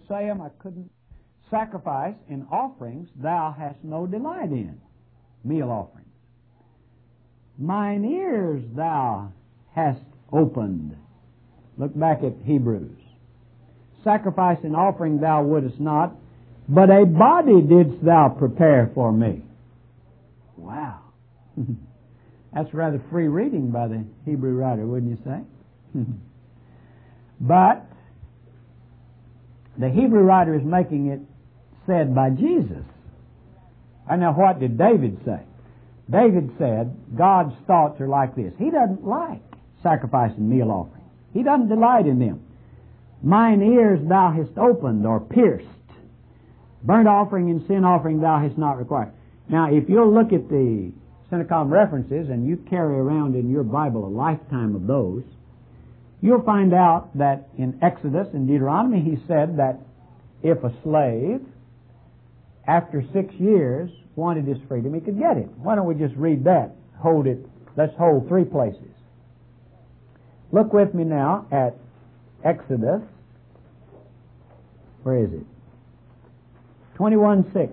say them. I couldn't. Sacrifice and offerings thou hast no delight in. Meal offerings. Mine ears thou hast opened. Look back at Hebrews. Sacrifice and offering thou wouldest not, but a body didst thou prepare for me. Wow. That's rather free reading by the Hebrew writer, wouldn't you say? But the Hebrew writer is making it said by Jesus. And now what did David say? David said, God's thoughts are like this. He doesn't like sacrifice and meal offerings. He doesn't delight in them. Mine ears thou hast opened or pierced. Burnt offering and sin offering thou hast not required. Now, if you'll look at the Synagogue references, and you carry around in your Bible a lifetime of those, you'll find out that in Exodus and Deuteronomy he said that if a slave, after 6 years, wanted his freedom, he could get it. Why don't we just read that? Hold it. Let's hold 3 places. Look with me now at Exodus. Where is it? 21:6.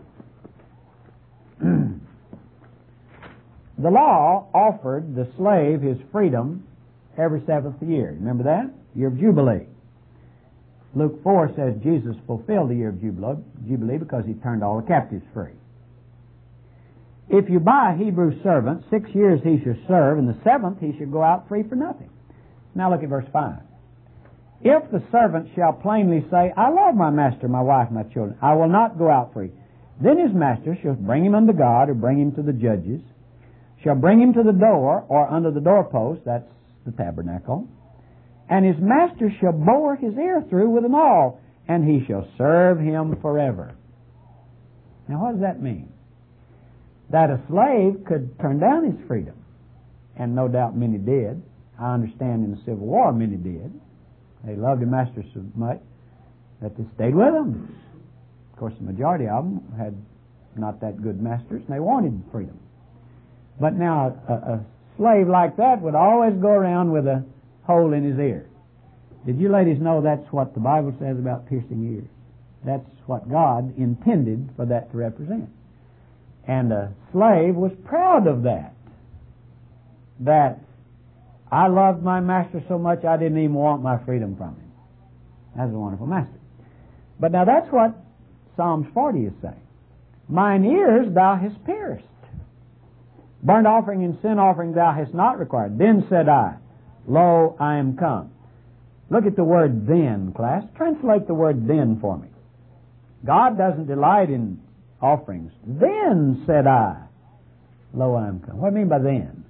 The law offered the slave his freedom every 7th year. Remember that? Year of Jubilee. Luke 4 says Jesus fulfilled the year of Jubilee because he turned all the captives free. If you buy a Hebrew servant, 6 years he shall serve, and the 7th he shall go out free for nothing. Now look at verse 5. If the servant shall plainly say, I love my master, my wife, my children, I will not go out free, then his master shall bring him unto God, or bring him to the judges, shall bring him to the door, or under the doorpost, that's the tabernacle, and his master shall bore his ear through with an awl, and he shall serve him forever. Now what does that mean? That a slave could turn down his freedom, and no doubt many did. I understand in the Civil War many did. They loved their master so much that they stayed with them. Of course, the majority of them had not that good masters, and they wanted freedom. But now a slave like that would always go around with a hole in his ear. Did you ladies know that's what the Bible says about piercing ears? That's what God intended for that to represent. And a slave was proud of that. That I loved my master so much I didn't even want my freedom from him. That's a wonderful master. But now that's what Psalms 40 is saying. Mine ears thou hast pierced. Burnt offering and sin offering thou hast not required. Then said I, Lo, I am come. Look at the word then, class. Translate the word then for me. God doesn't delight in offerings. Then said I, Lo, I am come. What do you mean by then?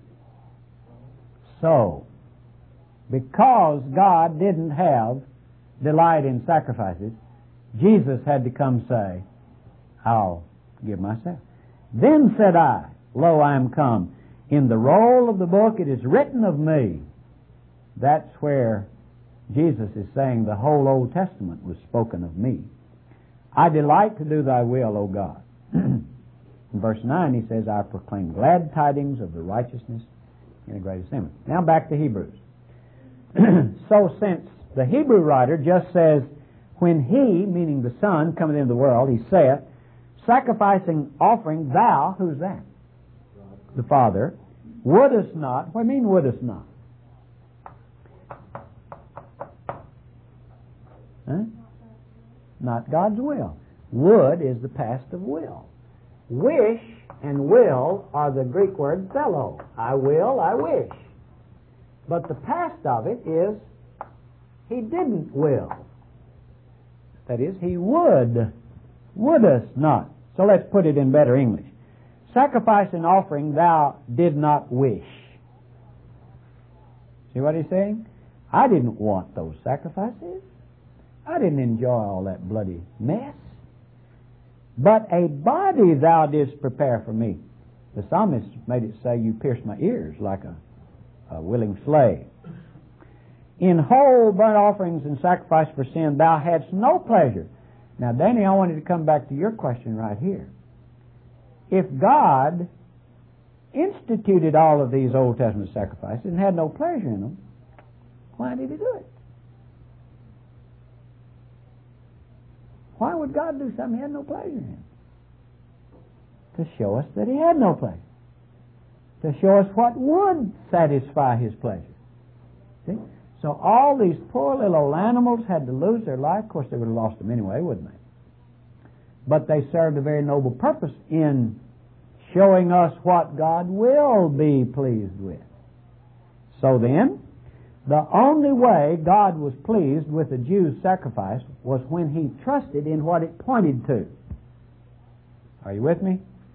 So, because God didn't have delight in sacrifices, Jesus had to come say, I'll give myself. Then said I, Lo, I am come. In the roll of the book it is written of me. That's where Jesus is saying the whole Old Testament was spoken of me. I delight to do thy will, O God. In verse 9 he says, I proclaim glad tidings of the righteousness in the great assembly. Now back to Hebrews. So since the Hebrew writer just says, when he, meaning the Son, cometh into the world, he saith, sacrificing offering, thou, who's that? The Father, wouldest not. What do you mean wouldest not? Huh? Not God's will. Would is the past of will. Wish and will are the Greek word thelo. I will, I wish. But the past of it is he didn't will. That is, he would. Wouldest not. So let's put it in better English. Sacrifice and offering thou did not wish. See what he's saying? I didn't want those sacrifices. I didn't enjoy all that bloody mess. But a body thou didst prepare for me. The psalmist made it say, you pierced my ears like a willing slave. In whole burnt offerings and sacrifice for sin thou hadst no pleasure. Now, Danny, I wanted to come back to your question right here. If God instituted all of these Old Testament sacrifices and had no pleasure in them, why did he do it? Why would God do something He had no pleasure in? To show us that He had no pleasure. To show us what would satisfy His pleasure. See? So all these poor little old animals had to lose their life. Of course, they would have lost them anyway, wouldn't they? But they served a very noble purpose in showing us what God will be pleased with. So then, the only way God was pleased with the Jews' sacrifice was when He trusted in what it pointed to. Are you with me?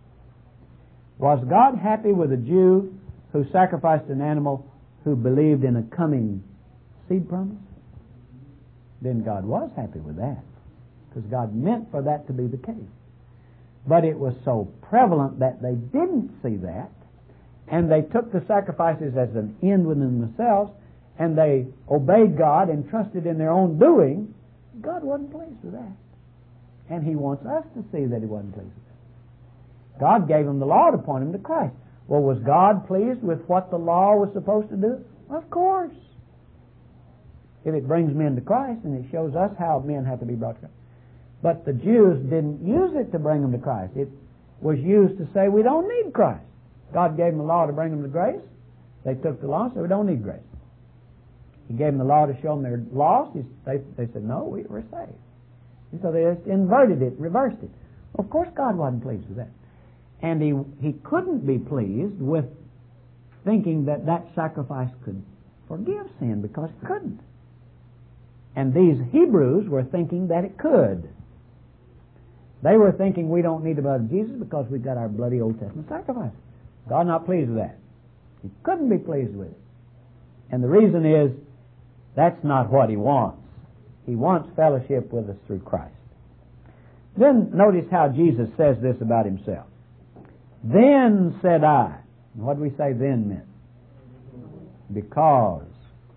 Was God happy with a Jew who sacrificed an animal who believed in a coming seed promise? Then God was happy with that, because God meant for that to be the case. But it was so prevalent that they didn't see that, and they took the sacrifices as an end within themselves, and they obeyed God and trusted in their own doing. God wasn't pleased with that. And He wants us to see that He wasn't pleased with that. God gave them the law to point them to Christ. Well, was God pleased with what the law was supposed to do? Of course. If it brings men to Christ and it shows us how men have to be brought to Christ. But the Jews didn't use it to bring them to Christ. It was used to say we don't need Christ. God gave them the law to bring them to grace. They took the law and said we don't need grace. He gave them the law to show them they're lost. They said no, we're saved. And so they just inverted it, reversed it. Of course God wasn't pleased with that. And he couldn't be pleased with thinking that that sacrifice could forgive sin, because it couldn't. And these Hebrews were thinking that it could. They were thinking we don't need the blood of Jesus because we've got our bloody Old Testament sacrifice. God not pleased with that. He couldn't be pleased with it. And the reason is that's not what He wants. He wants fellowship with us through Christ. Then notice how Jesus says this about Himself. Then said I. And what do we say then meant? Because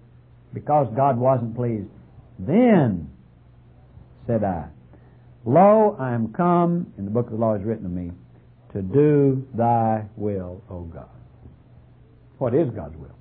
God wasn't pleased. Then said I, Lo, I am come, in the book of the law is written of me, to do Thy will, O God. What is God's will?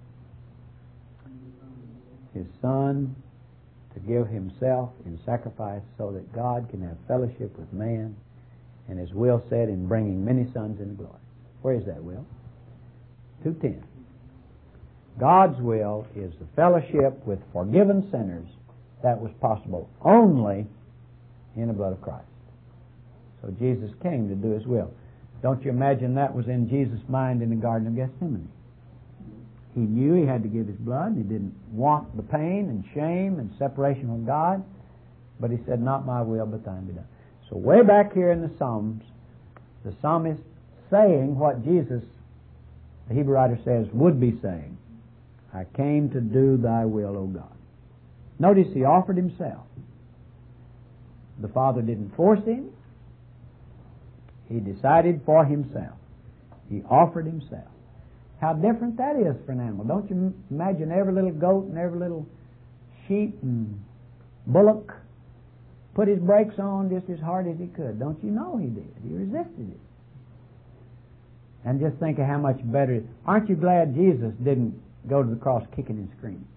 His Son to give Himself in sacrifice so that God can have fellowship with man, and His will said in bringing many sons into glory. Where is that will? 2:10. God's will is the fellowship with forgiven sinners that was possible only in the blood of Christ. So Jesus came to do His will. Don't you imagine that was in Jesus' mind in the Garden of Gethsemane? He knew He had to give His blood. He didn't want the pain and shame and separation from God. But He said, not my will, but Thine be done. So way back here in the Psalms, the psalmist saying what Jesus, the Hebrew writer says, would be saying. I came to do Thy will, O God. Notice He offered Himself. The Father didn't force Him. He decided for Himself. He offered Himself. How different that is for an animal. Don't you imagine every little goat and every little sheep and bullock put his brakes on just as hard as he could. Don't you know he did? He resisted it. And just think of how much better. Aren't you glad Jesus didn't go to the cross kicking and screaming?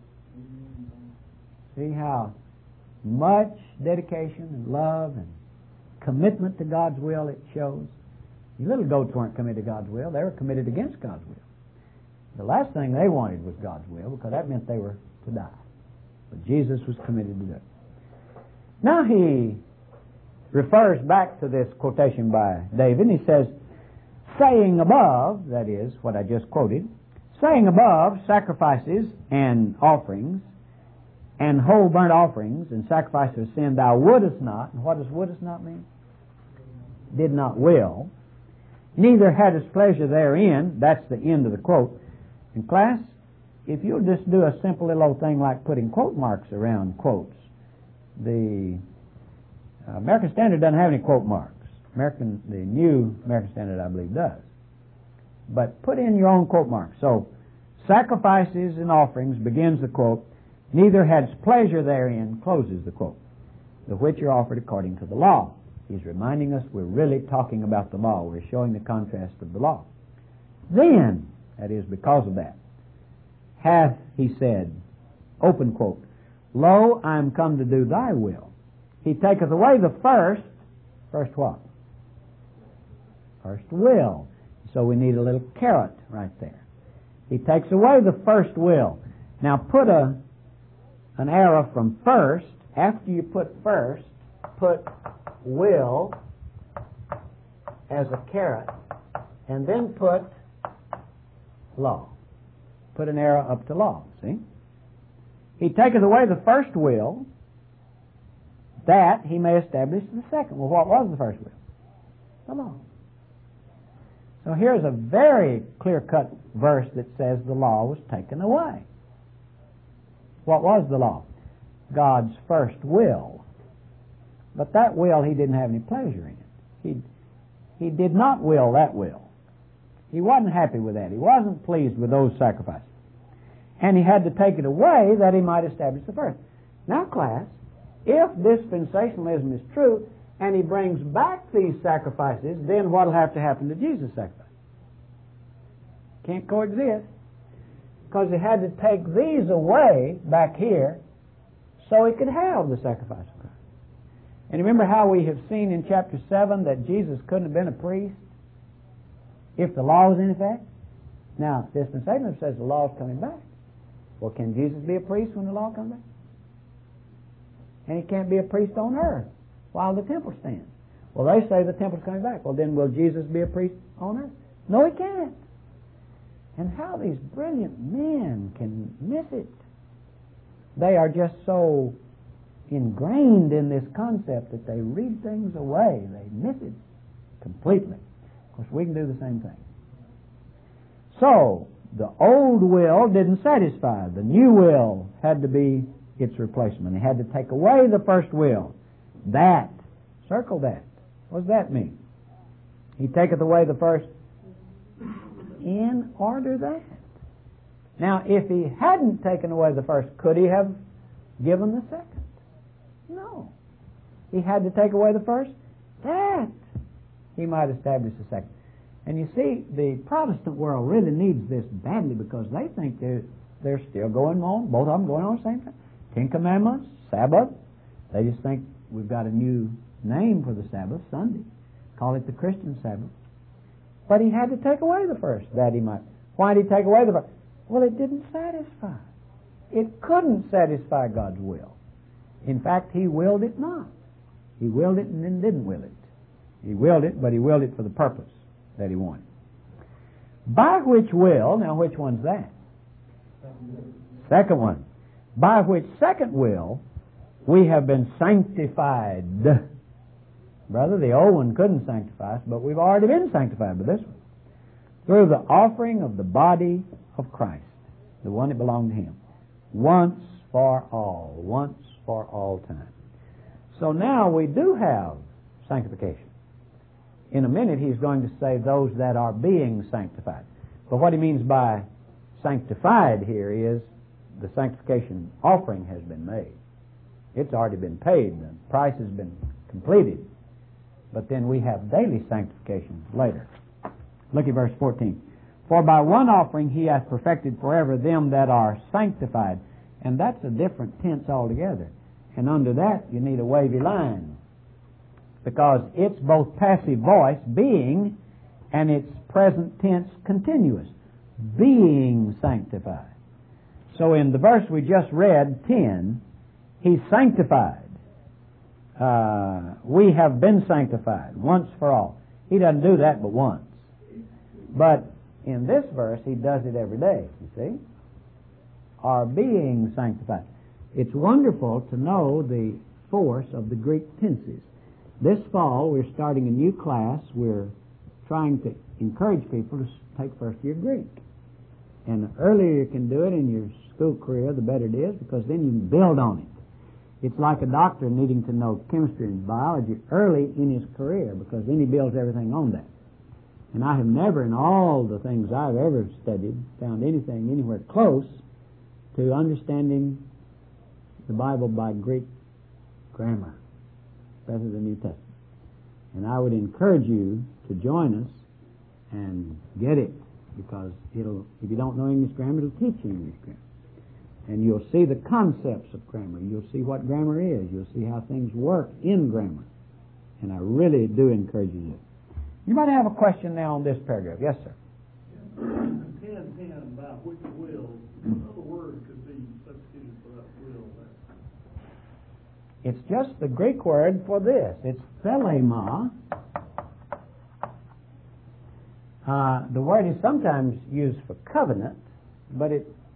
See how much dedication and love and commitment to God's will it shows. The little goats weren't committed to God's will. They were committed against God's will. The last thing they wanted was God's will, because that meant they were to die. But Jesus was committed to do it. Now he refers back to this quotation by David, and he says, saying above, that is what I just quoted, saying above, sacrifices and offerings, and whole burnt offerings, and sacrifices of sin, thou wouldest not. And what does wouldest not mean? Did not will. Neither hadst pleasure therein. That's the end of the quote. In class, if you'll just do a simple little old thing like putting quote marks around quotes. The American Standard doesn't have any quote marks. The New American Standard, I believe, does. But put in your own quote marks. So, sacrifices and offerings begins the quote. Neither hadst pleasure therein closes the quote. The which are offered according to the law. He's reminding us we're really talking about the law. We're showing the contrast of the law. Then, that is because of that, hath he said, open quote, Lo, I am come to do Thy will. He taketh away the first what? First will. So we need a little caret right there. He takes away the first will. Now put an arrow from first. After you put first, put will as a caret, and then put law. Put an arrow up to law, see? He taketh away the first will, that he may establish the second. Well, what was the first will? The law. So here's a very clear-cut verse that says the law was taken away. What was the law? God's first will. But that will, he didn't have any pleasure in it. He did not will that will. He wasn't happy with that. He wasn't pleased with those sacrifices. And he had to take it away that he might establish the first. Now, class, if dispensationalism is true, and he brings back these sacrifices, then what will have to happen to Jesus' sacrifice? Can't coexist. Because he had to take these away back here so he could have the sacrifice of Christ. And remember how we have seen in chapter 7 that Jesus couldn't have been a priest if the law was in effect? Now, dispensationalism says the law is coming back. Well, can Jesus be a priest when the law comes back? And he can't be a priest on earth while the temple stands. Well, they say the temple's coming back. Well, then will Jesus be a priest on earth? No, he can't. And how these brilliant men can miss it. They are just so ingrained in this concept that they read things away. They miss it completely. Of course, we can do the same thing. So, the old will didn't satisfy. The new will had to be its replacement. He had to take away the first will. That. Circle that. What does that mean? He taketh away the first in order that. Now, if he hadn't taken away the first, could he have given the second? No. He had to take away the first that he might establish the second. And you see, the Protestant world really needs this badly because they think they're still going on, both of them going on at the same time. 10 Commandments, Sabbath. They just think we've got a new name for the Sabbath, Sunday. Call it the Christian Sabbath. But he had to take away the first that he might. Why did he take away the first? Well, it didn't satisfy. It couldn't satisfy God's will. In fact, he willed it not. He willed it and then didn't will it. He willed it, but he willed it for the purpose that he wanted. By which will, now which one's that? Second one. By which second will we have been sanctified. Brother, the old one couldn't sanctify us, but we've already been sanctified by this one. Through the offering of the body of Christ, the one that belonged to him. Once for all time. So now we do have sanctification. In a minute he's going to say those that are being sanctified. But what he means by sanctified here is the sanctification offering has been made. It's already been paid. The price has been completed. But then we have daily sanctification later. Look at verse 14. For by one offering he hath perfected forever them that are sanctified. And that's a different tense altogether. And under that you need a wavy line. Because it's both passive voice, being, and it's present tense continuous. Being sanctified. So in the verse we just read, 10, he's sanctified. We have been sanctified once for all. He doesn't do that but once. But in this verse, he does it every day, you see. Are being sanctified. It's wonderful to know the force of the Greek tenses. This fall, we're starting a new class. We're trying to encourage people to take first year Greek. And the earlier you can do it in your school career, the better it is, because then you can build on it. It's like a doctor needing to know chemistry and biology early in his career, because then he builds everything on that. And I have never, in all the things I've ever studied, found anything anywhere close to understanding the Bible by Greek grammar, especially the New Testament. And I would encourage you to join us and get it, because if you don't know English grammar, it'll teach you English grammar. And you'll see the concepts of grammar. You'll see what grammar is. You'll see how things work in grammar. And I really do encourage you to do it. You might have a question now on this paragraph. Yes, sir. 10:10 about which will, another word could be substituted for that will. It's just the Greek word for this. It's thelema. The word is sometimes used for covenant, but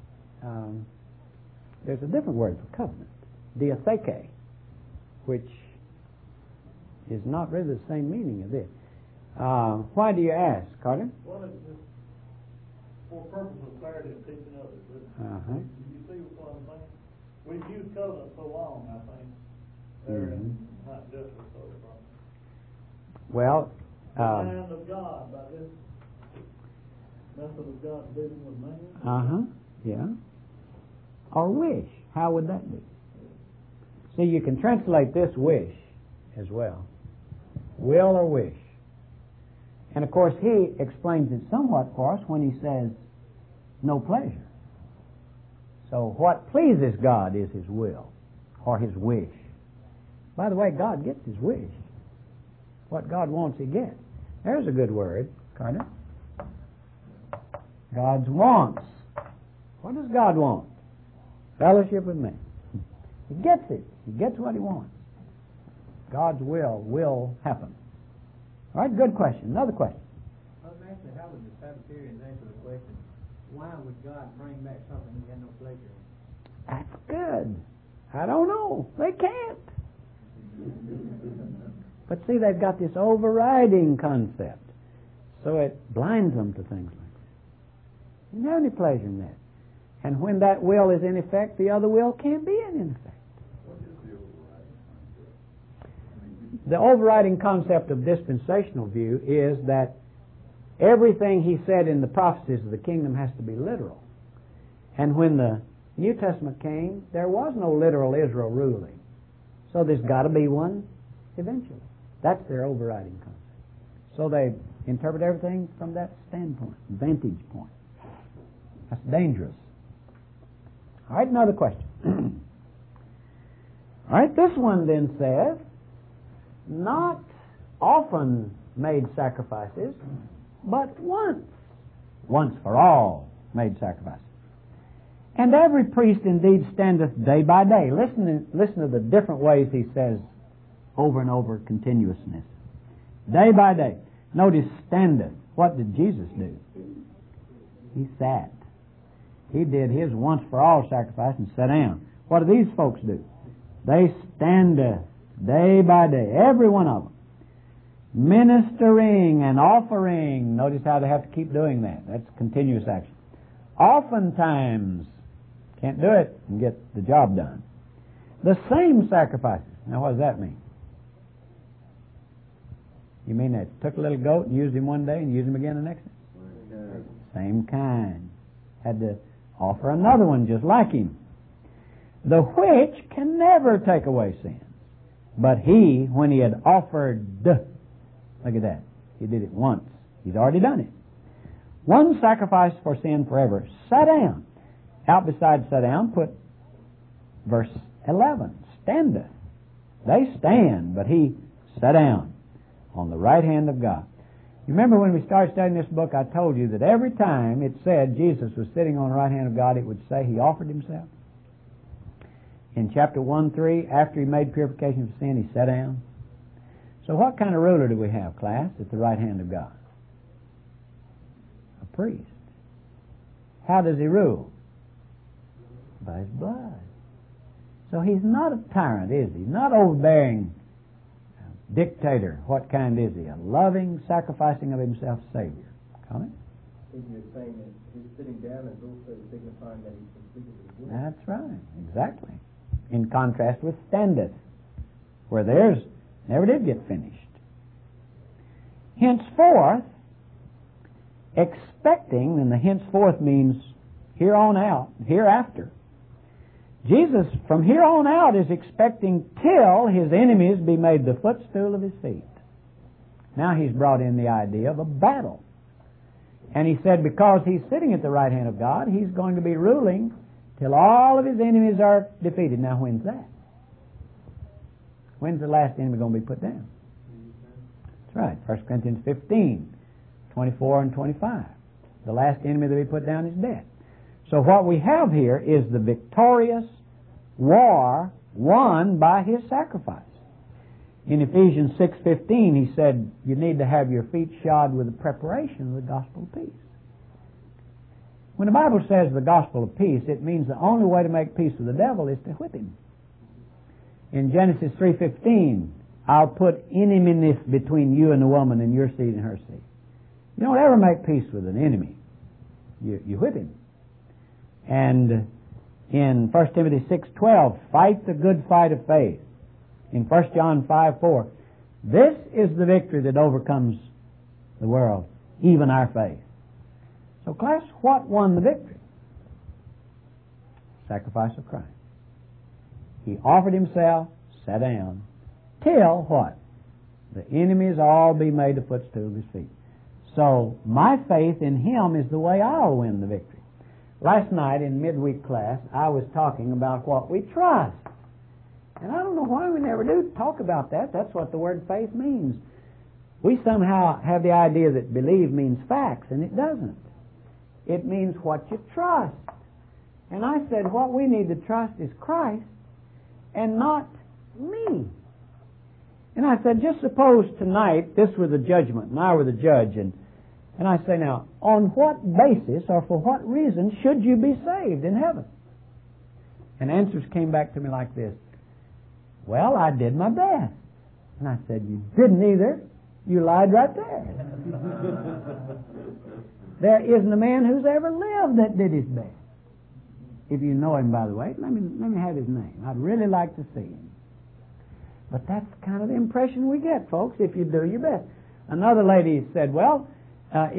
there's a different word for covenant, diatheke, which is not really the same meaning of this. Why do you ask, Carter? Well, it's just for purpose of clarity and teaching others. Uh-huh. You see what I'm saying? We've used covenant so long, I think, there and not just for so long. Well, the hand of God, by this method of God dealing with man. Yeah. Or wish. How would that be? See, you can translate this wish as well. Will or wish. And of course, he explains it somewhat for us when he says, no pleasure. So what pleases God is his will or his wish. By the way, God gets his wish. What God wants, he gets. There's a good word, Carter. God's wants. What does God want? Fellowship with me. He gets it. He gets what he wants. God's will happen. All right, good question. Another question. I was asking, how would the Sabbatarians answer the question, why would God bring back something he had no pleasure in? That's good. I don't know. They can't. But see, they've got this overriding concept. So it blinds them to things like that. You don't have any pleasure in that. And when that will is in effect, the other will can't be in effect. The overriding concept of dispensational view is that everything he said in the prophecies of the kingdom has to be literal. And when the New Testament came, there was no literal Israel ruling. So there's got to be one eventually. That's their overriding concept. So they interpret everything from that standpoint, vantage point. That's dangerous. All right, another question. All right, this one then says, not often made sacrifices, but once for all made sacrifices. And every priest indeed standeth day by day. Listen to the different ways he says over and over continuousness. Day by day. Notice standeth. What did Jesus do? He sat. He did his once for all sacrifice and sat down. What do these folks do? They standeth day by day, every one of them. Ministering and offering. Notice how they have to keep doing that. That's continuous action. Oftentimes, can't do it and get the job done. The same sacrifices. Now what does that mean? You mean they took a little goat and used him one day and used him again the next day? Same kind. Had to offer another one just like him. The which can never take away sin. But he, when he had offered, look at that. He did it once. He's already done it. One sacrifice for sin forever. Sat down. Out beside sat down, put verse 11. Standeth. They stand, but he sat down on the right hand of God. You remember when we started studying this book, I told you that every time it said Jesus was sitting on the right hand of God, it would say he offered himself. In chapter 1:3, after he made purification of sin, he sat down. So what kind of ruler do we have, class, at the right hand of God? A priest. How does he rule? By his blood. So he's not a tyrant, is he? He's not overbearing dictator. What kind is he? A loving, sacrificing of himself Savior. Comment? I think you're saying that his sitting down is also signifying that he's completed his work. That's right. Exactly. In contrast with standeth, where theirs never did get finished. Henceforth, expecting, and the henceforth means here on out, hereafter. Jesus, from here on out, is expecting till his enemies be made the footstool of his feet. Now he's brought in the idea of a battle. And he said because he's sitting at the right hand of God, he's going to be ruling till all of his enemies are defeated. Now, when's that? When's the last enemy going to be put down? That's right. 1 Corinthians 15, 24 and 25. The last enemy that will be put down is death. So what we have here is the victorious war won by his sacrifice. In Ephesians 6:15, he said, you need to have your feet shod with the preparation of the gospel of peace. When the Bible says the gospel of peace, it means the only way to make peace with the devil is to whip him. In Genesis 3:15, I'll put eneminess between you and the woman and your seed and her seed. You don't ever make peace with an enemy. You whip him. And in 1 Timothy 6:12, fight the good fight of faith. In 1 John 5:4, this is the victory that overcomes the world, even our faith. So class, what won the victory? Sacrifice of Christ. He offered himself, sat down, till what? The enemies all be made a footstool of his feet. So my faith in him is the way I'll win the victory. Last night in midweek class, I was talking about what we trust. And I don't know why we never do talk about that. That's what the word faith means. We somehow have the idea that believe means facts, and it doesn't. It means what you trust. And I said what we need to trust is Christ and not me. And I said, just suppose tonight this were the judgment and I were the judge, and I say, now, on what basis or for what reason should you be saved in heaven? And answers came back to me like this. Well, I did my best. And I said, you didn't either. You lied right there. There isn't a man who's ever lived that did his best. If you know him, by the way, let me have his name. I'd really like to see him. But that's kind of the impression we get, folks, if you do your best. Another lady said, well, I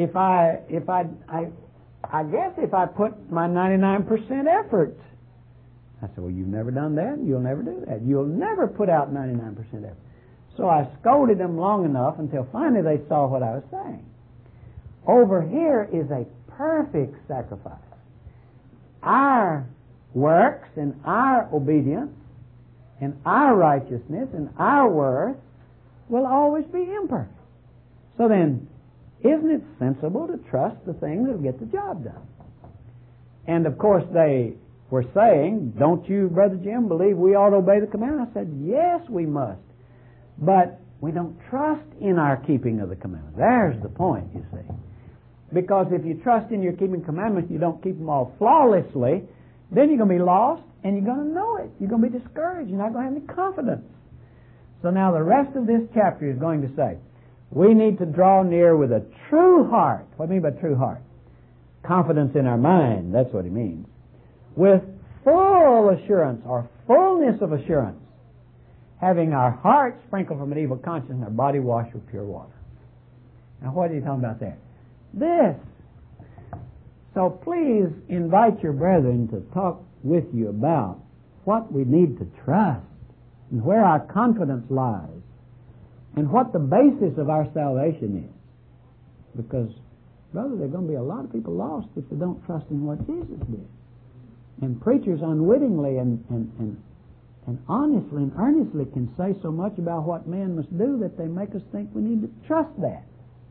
guess if I put my 99% effort. I said, well, you've never done that, and you'll never do that. You'll never put out 99% effort. So I scolded them long enough until finally they saw what I was saying. Over here is a perfect sacrifice. Our works and our obedience and our righteousness and our worth will always be imperfect. So then, isn't it sensible to trust the thing that will get the job done? And of course they were saying, don't you, Brother Jim, believe we ought to obey the commandment? I said, yes, we must. But we don't trust in our keeping of the commandments. There's the point, you see. Because if you trust in your keeping commandments, you don't keep them all flawlessly, then you're going to be lost and you're going to know it. You're going to be discouraged. You're not going to have any confidence. So now the rest of this chapter is going to say, we need to draw near with a true heart. What do you mean by true heart? Confidence in our mind. That's what he means. With full assurance or fullness of assurance, having our hearts sprinkled from an evil conscience and our body washed with pure water. Now what are you talking about there? This. So please invite your brethren to talk with you about what we need to trust and where our confidence lies and what the basis of our salvation is. Because, brother, there are going to be a lot of people lost if they don't trust in what Jesus did. And preachers unwittingly and honestly and earnestly can say so much about what man must do that they make us think we need to trust that.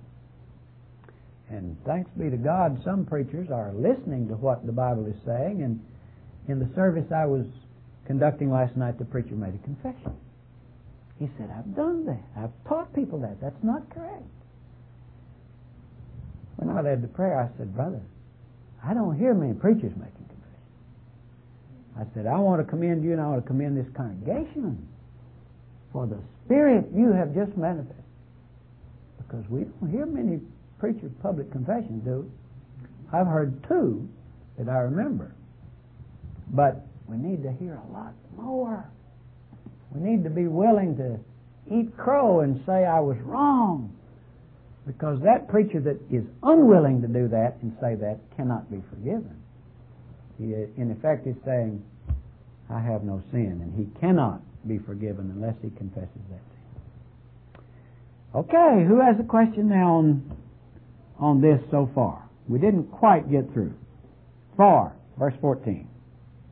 And thanks be to God, some preachers are listening to what the Bible is saying. And in the service I was conducting last night, the preacher made a confession. He said, I've done that. I've taught people that. That's not correct. When I led the prayer, I said, brother, I don't hear many preachers making confession. I said, I want to commend you and I want to commend this congregation for the spirit you have just manifested. Because we don't hear many preachers' public confessions, do we? I've heard two that I remember. But we need to hear a lot more. We need to be willing to eat crow and say I was wrong. Because that preacher that is unwilling to do that and say that cannot be forgiven. He, in effect, is saying, I have no sin, and he cannot be forgiven unless he confesses that sin. Okay, who has a question now on this so far? We didn't quite get through. 4, verse 14.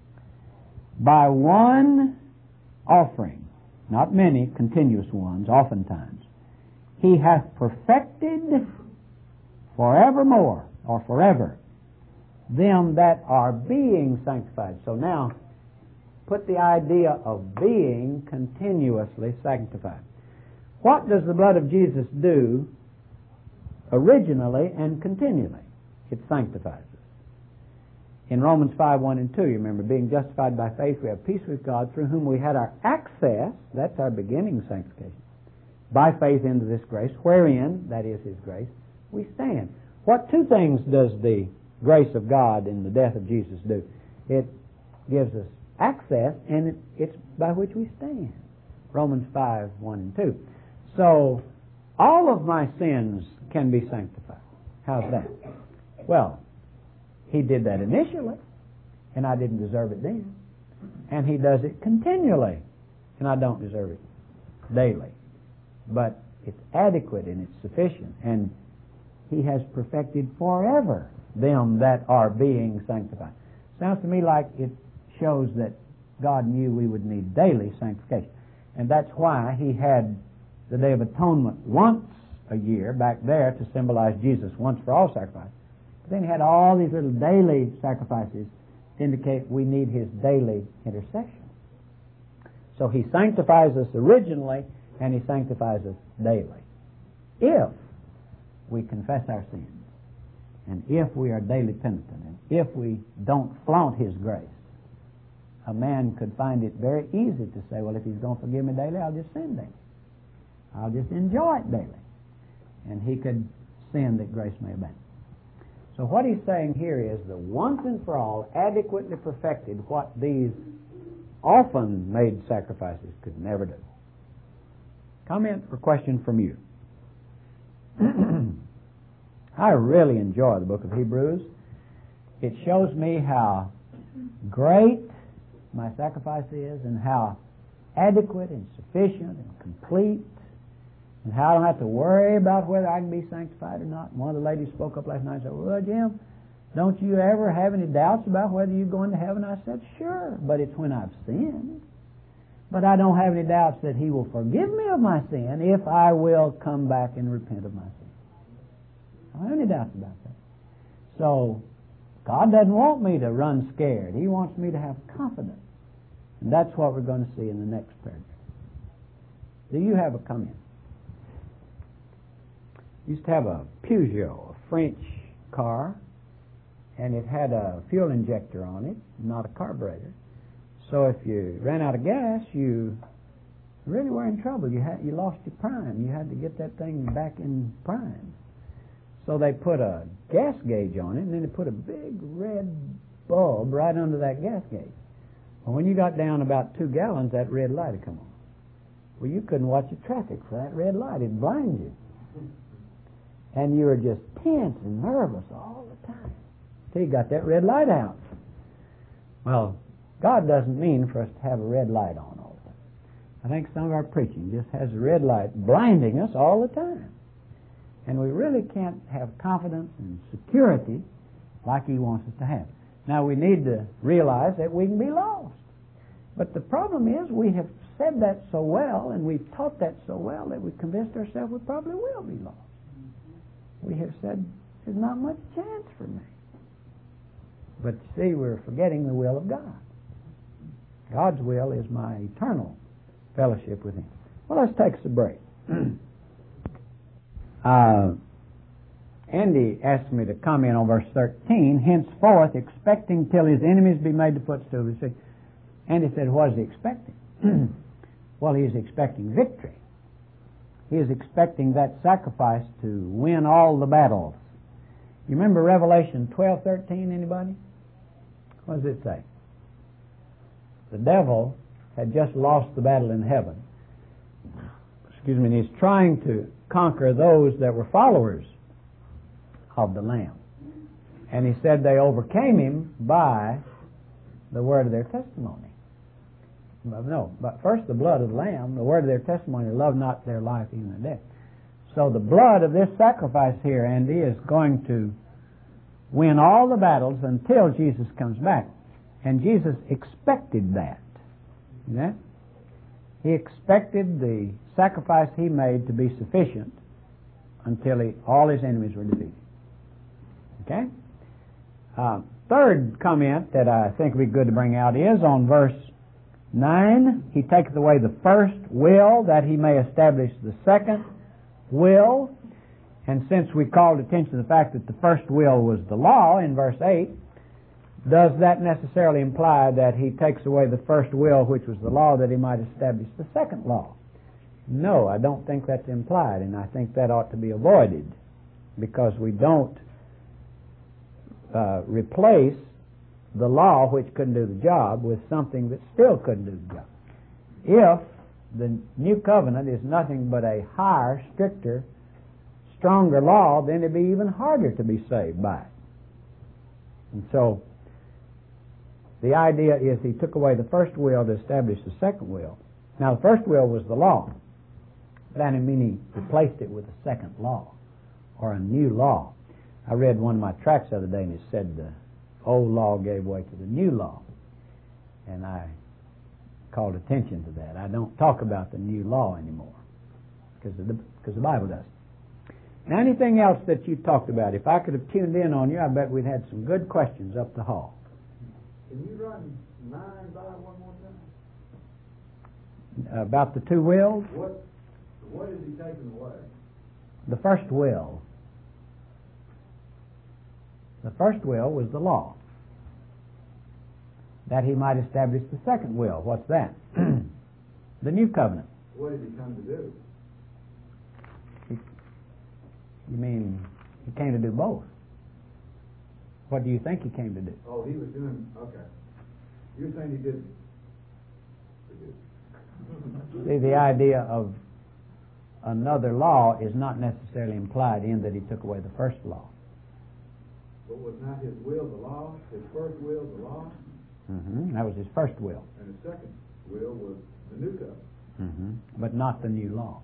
by one offering, not many, continuous ones, oftentimes, He hath perfected forevermore, or forever, them that are being sanctified. So now, put the idea of being continuously sanctified. What does the blood of Jesus do originally and continually? It sanctifies us. In Romans 5:1 and 2, you remember, being justified by faith, we have peace with God, through whom we had our access, that's our beginning sanctification, by faith into this grace, wherein, that is His grace, we stand. What two things does the grace of God in the death of Jesus do? It gives us access, and it's by which we stand. Romans 5:1 and 2. So, all of my sins can be sanctified. How's that? Well, He did that initially, and I didn't deserve it then. And He does it continually, and I don't deserve it daily. But it's adequate and it's sufficient, and He has perfected forever them that are being sanctified. Sounds to me like it shows that God knew we would need daily sanctification. And that's why He had the Day of Atonement once a year back there to symbolize Jesus once for all sacrifice. But then He had all these little daily sacrifices to indicate we need His daily intercession. So He sanctifies us originally, and He sanctifies us daily, if we confess our sins, and if we are daily penitent, and if we don't flaunt His grace. A man could find it very easy to say, well, if He's going to forgive me daily, I'll just sin daily. I'll just enjoy it daily. And he could sin that grace may abound. So what he's saying here is that once and for all adequately perfected what these often made sacrifices could never do. Comment or question from you? I really enjoy the book of Hebrews. It shows me how great my sacrifice is, and how adequate and sufficient and complete, and how I don't have to worry about whether I can be sanctified or not. And one of the ladies spoke up last night and said, well, Jim, don't you ever have any doubts about whether you're going to heaven? I said, sure, but it's when I've sinned. But I don't have any doubts that He will forgive me of my sin if I will come back and repent of my sin. I don't have any doubts about that. So, God doesn't want me to run scared. He wants me to have confidence. And that's what we're going to see in the next paragraph. Do you have a comment? Used to have a Peugeot, a French car, and it had a fuel injector on it, not a carburetor. So if you ran out of gas, you really were in trouble. You lost your prime. You had to get that thing back in prime. So they put a gas gauge on it, and then they put a big red bulb right under that gas gauge. Well, when you got down about 2 gallons, that red light would come on. Well, you couldn't watch the traffic for that red light. It'd blind you. And you were just tense and nervous all the time till you got that red light out. Well, God doesn't mean for us to have a red light on all the time. I think some of our preaching just has a red light blinding us all the time. And we really can't have confidence and security like He wants us to have. Now, we need to realize that we can be lost. But the problem is we have said that so well, and we've taught that so well, that we've convinced ourselves we probably will be lost. We have said, there's not much chance for me. But you see, we're forgetting the will of God. God's will is my eternal fellowship with Him. Well, let's take us a break. Andy asked me to comment on verse 13, henceforth expecting till His enemies be made the footstool of His feet. Andy said, what is He expecting? Well, He is expecting victory. He is expecting that sacrifice to win all the battles. You remember Revelation 12:13, anybody? What does it say? The devil had just lost the battle in heaven. Excuse me, and he's trying to conquer those that were followers of the Lamb. And he said they overcame him by the word of their testimony. But first the blood of the Lamb, the word of their testimony, love not their life even their death. So the blood of this sacrifice here, Andy, is going to win all the battles until Jesus comes back. And Jesus expected that. You know? He expected the sacrifice he made to be sufficient until all his enemies were defeated. Okay? Third comment that I think would be good to bring out is on verse 9. He taketh away the first will that he may establish the second will. And since we called attention to the fact that the first will was the law in verse 8, does that necessarily imply that he takes away the first will, which was the law, that he might establish the second law? No, I don't think that's implied, and I think that ought to be avoided, because we don't replace the law, which couldn't do the job, with something that still couldn't do the job. If the new covenant is nothing but a higher, stricter, stronger law, then it'd be even harder to be saved by it. And so, the idea is he took away the first will to establish the second will. Now, the first will was the law. But that didn't mean he replaced it with a second law or a new law. I read one of my tracts the other day, and it said the old law gave way to the new law. And I called attention to that. I don't talk about the new law anymore because the Bible doesn't. Now, anything else that you talked about, if I could have tuned in on you, I bet we'd had some good questions up the hall. Can you run 9 by one more time? About the two wills? What is he taking away? The first will. The first will was the law, that he might establish the second will. What's that? The new covenant. What did he come to do? You mean he came to do both? What do you think he came to do? Oh, he was doing, okay. You're saying he didn't. See, the idea of another law is not necessarily implied in that he took away the first law. But was not his will the law? His first will the law? Mm-hmm. That was his first will. And his second will was the new covenant. Mm-hmm. But not the new law.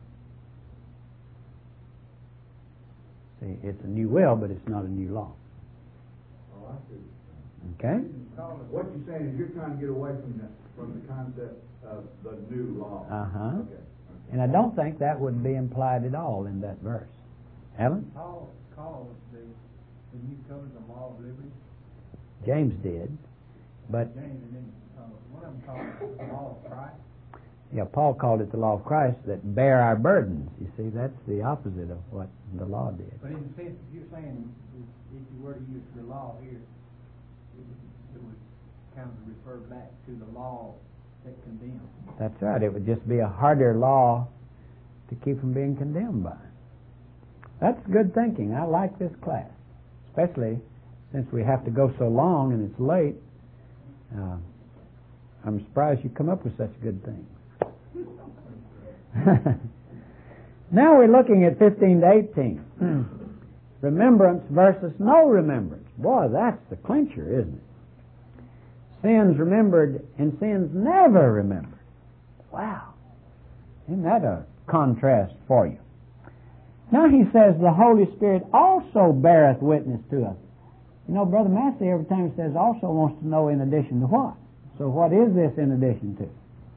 See, it's a new will, but it's not a new law. Oh, I see. Okay? What you're saying is you're trying to get away from the concept of the new law. Uh-huh. Okay. And I don't think that would be implied at all in that verse. Alan? Paul called the new covenant the law of liberty. James did. But James, and then one of them called it the law of Christ. yeah, Paul called it the law of Christ that bear our burdens. You see, that's the opposite of what the law did. But in the sense, if you're saying if you were to use the law here, it would kind of refer back to the law that condemns. That's right. It would just be a harder law to keep from being condemned by. That's good thinking. I like this class, especially since we have to go so long and it's late. I'm surprised you come up with such good things. Now we're looking at 15 to 18. Remembrance versus no remembrance. Boy, that's the clincher, isn't it? Sins remembered and sins never remembered. Wow. Isn't that a contrast for you? Now he says the Holy Spirit also beareth witness to us. You know, Brother Massey, every time he says also, wants to know in addition to what. So what is this in addition to?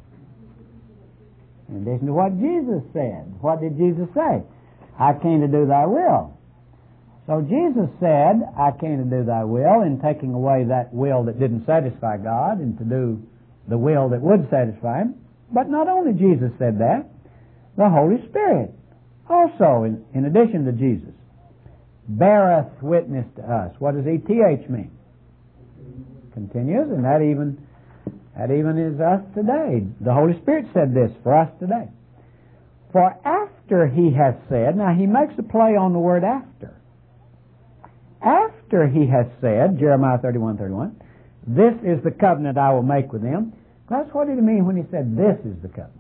In addition to what Jesus said. What did Jesus say? I came to do thy will. So Jesus said, I came to do thy will, in taking away that will that didn't satisfy God and to do the will that would satisfy Him. But not only Jesus said that, the Holy Spirit also, in addition to Jesus, beareth witness to us. What does ETH mean? Continues, and that even is us today. The Holy Spirit said this for us today. For after he has said, now he makes a play on the word after. After he has said, Jeremiah 31:31, this is the covenant I will make with them. That's what did he mean when he said this is the covenant?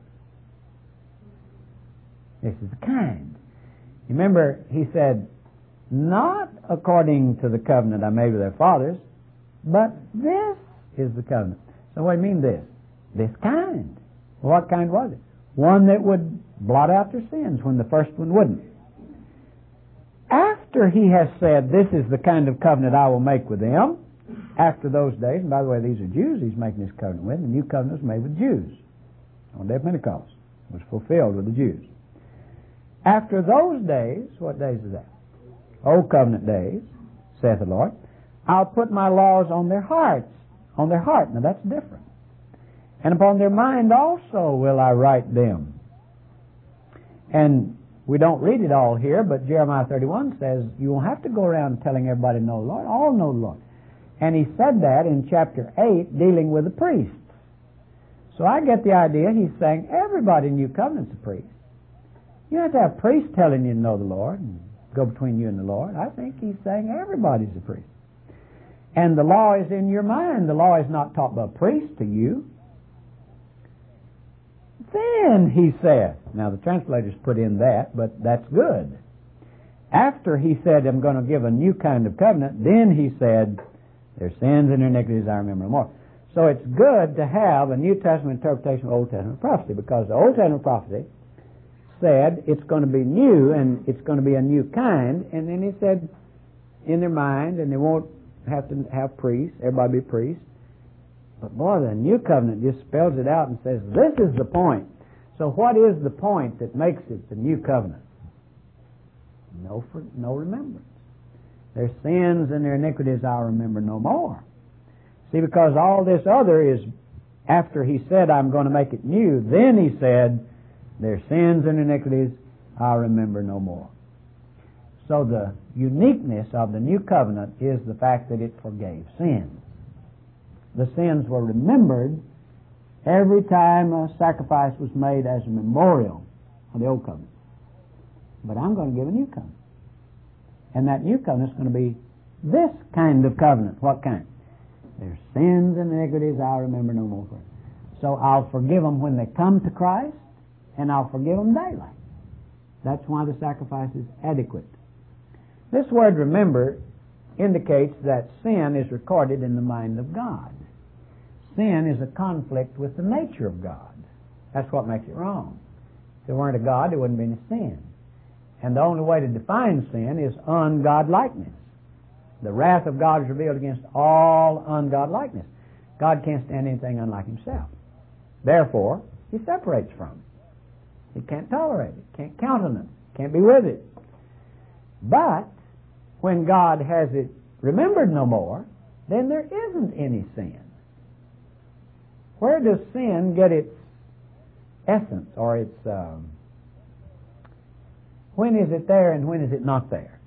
This is the kind. You remember, he said, not according to the covenant I made with their fathers, but this is the covenant. So what do you mean this? This kind. Well, what kind was it? One that would blot out their sins when the first one wouldn't. After he has said, this is the kind of covenant I will make with them, after those days, and by the way, these are Jews he's making this covenant with. The new covenant was made with Jews on the day of Pentecost. It was fulfilled with the Jews. After those days, what days is that? Old covenant days, saith the Lord, I'll put my laws on their hearts, on their heart. Now that's different. And upon their mind also will I write them. And we don't read it all here, but Jeremiah 31 says you won't have to go around telling everybody to know the Lord. All know the Lord. And he said that in chapter 8, dealing with the priests. So I get the idea he's saying everybody in New Covenant's a priest. You don't have to have priests telling you to know the Lord and go between you and the Lord. I think he's saying everybody's a priest. And the law is in your mind. The law is not taught by a priest to you. Then he said, now the translators put in that, but that's good. After he said, I'm going to give a new kind of covenant, then he said, their sins and their iniquities I remember no more. So it's good to have a New Testament interpretation of Old Testament prophecy, because the Old Testament prophecy said it's going to be new and it's going to be a new kind, and then he said in their mind, and they won't have to have priests, everybody be priests. But boy, the New Covenant just spells it out and says, this is the point. So what is the point that makes it the New Covenant? No remembrance. Their sins and their iniquities I'll remember no more. See, because all this other is, after he said, I'm going to make it new, then he said, their sins and iniquities I'll remember no more. So the uniqueness of the New Covenant is the fact that it forgave sins. The sins were remembered every time a sacrifice was made as a memorial of the Old Covenant. But I'm going to give a new covenant. And that new covenant is going to be this kind of covenant. What kind? Their sins and iniquities I'll remember no more. So I'll forgive them when they come to Christ, and I'll forgive them daily. That's why the sacrifice is adequate. This word remember indicates that sin is recorded in the mind of God. Sin is a conflict with the nature of God. That's what makes it wrong. If there weren't a God, there wouldn't be any sin. And the only way to define sin is ungodlikeness. The wrath of God is revealed against all ungodlikeness. God can't stand anything unlike himself. Therefore, he separates from it. He can't tolerate it, can't countenance it, can't be with it. But when God has it remembered no more, then there isn't any sin. Where does sin get its essence, or its, when is it there and when is it not there?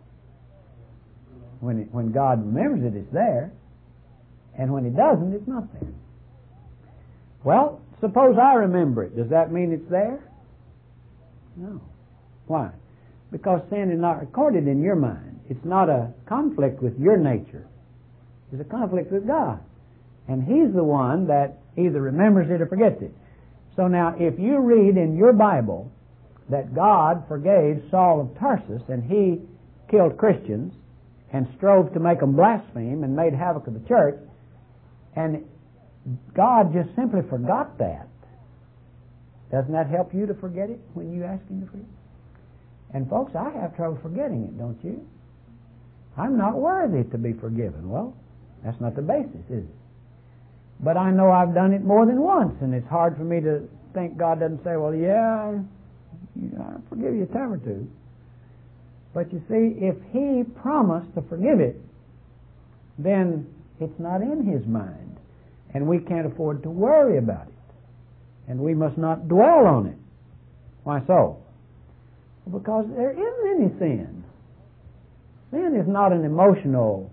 When God remembers it, it's there, and when he doesn't, it's not there. Well, suppose I remember it. Does that mean it's there? No. Why? Because sin is not recorded in your mind. It's not a conflict with your nature. It's a conflict with God. And he's the one that either remembers it or forgets it. So now, if you read in your Bible that God forgave Saul of Tarsus and he killed Christians and strove to make them blaspheme and made havoc of the church, and God just simply forgot that, doesn't that help you to forget it when you ask him to forget it? And folks, I have trouble forgetting it, don't you? I'm not worthy to be forgiven. Well, that's not the basis, is it? But I know I've done it more than once, and it's hard for me to think God doesn't say, well, yeah, I'll forgive you a time or two. But you see, if he promised to forgive it, then it's not in his mind, and we can't afford to worry about it, and we must not dwell on it. Why so? Because there isn't any sin. Sin is not an emotional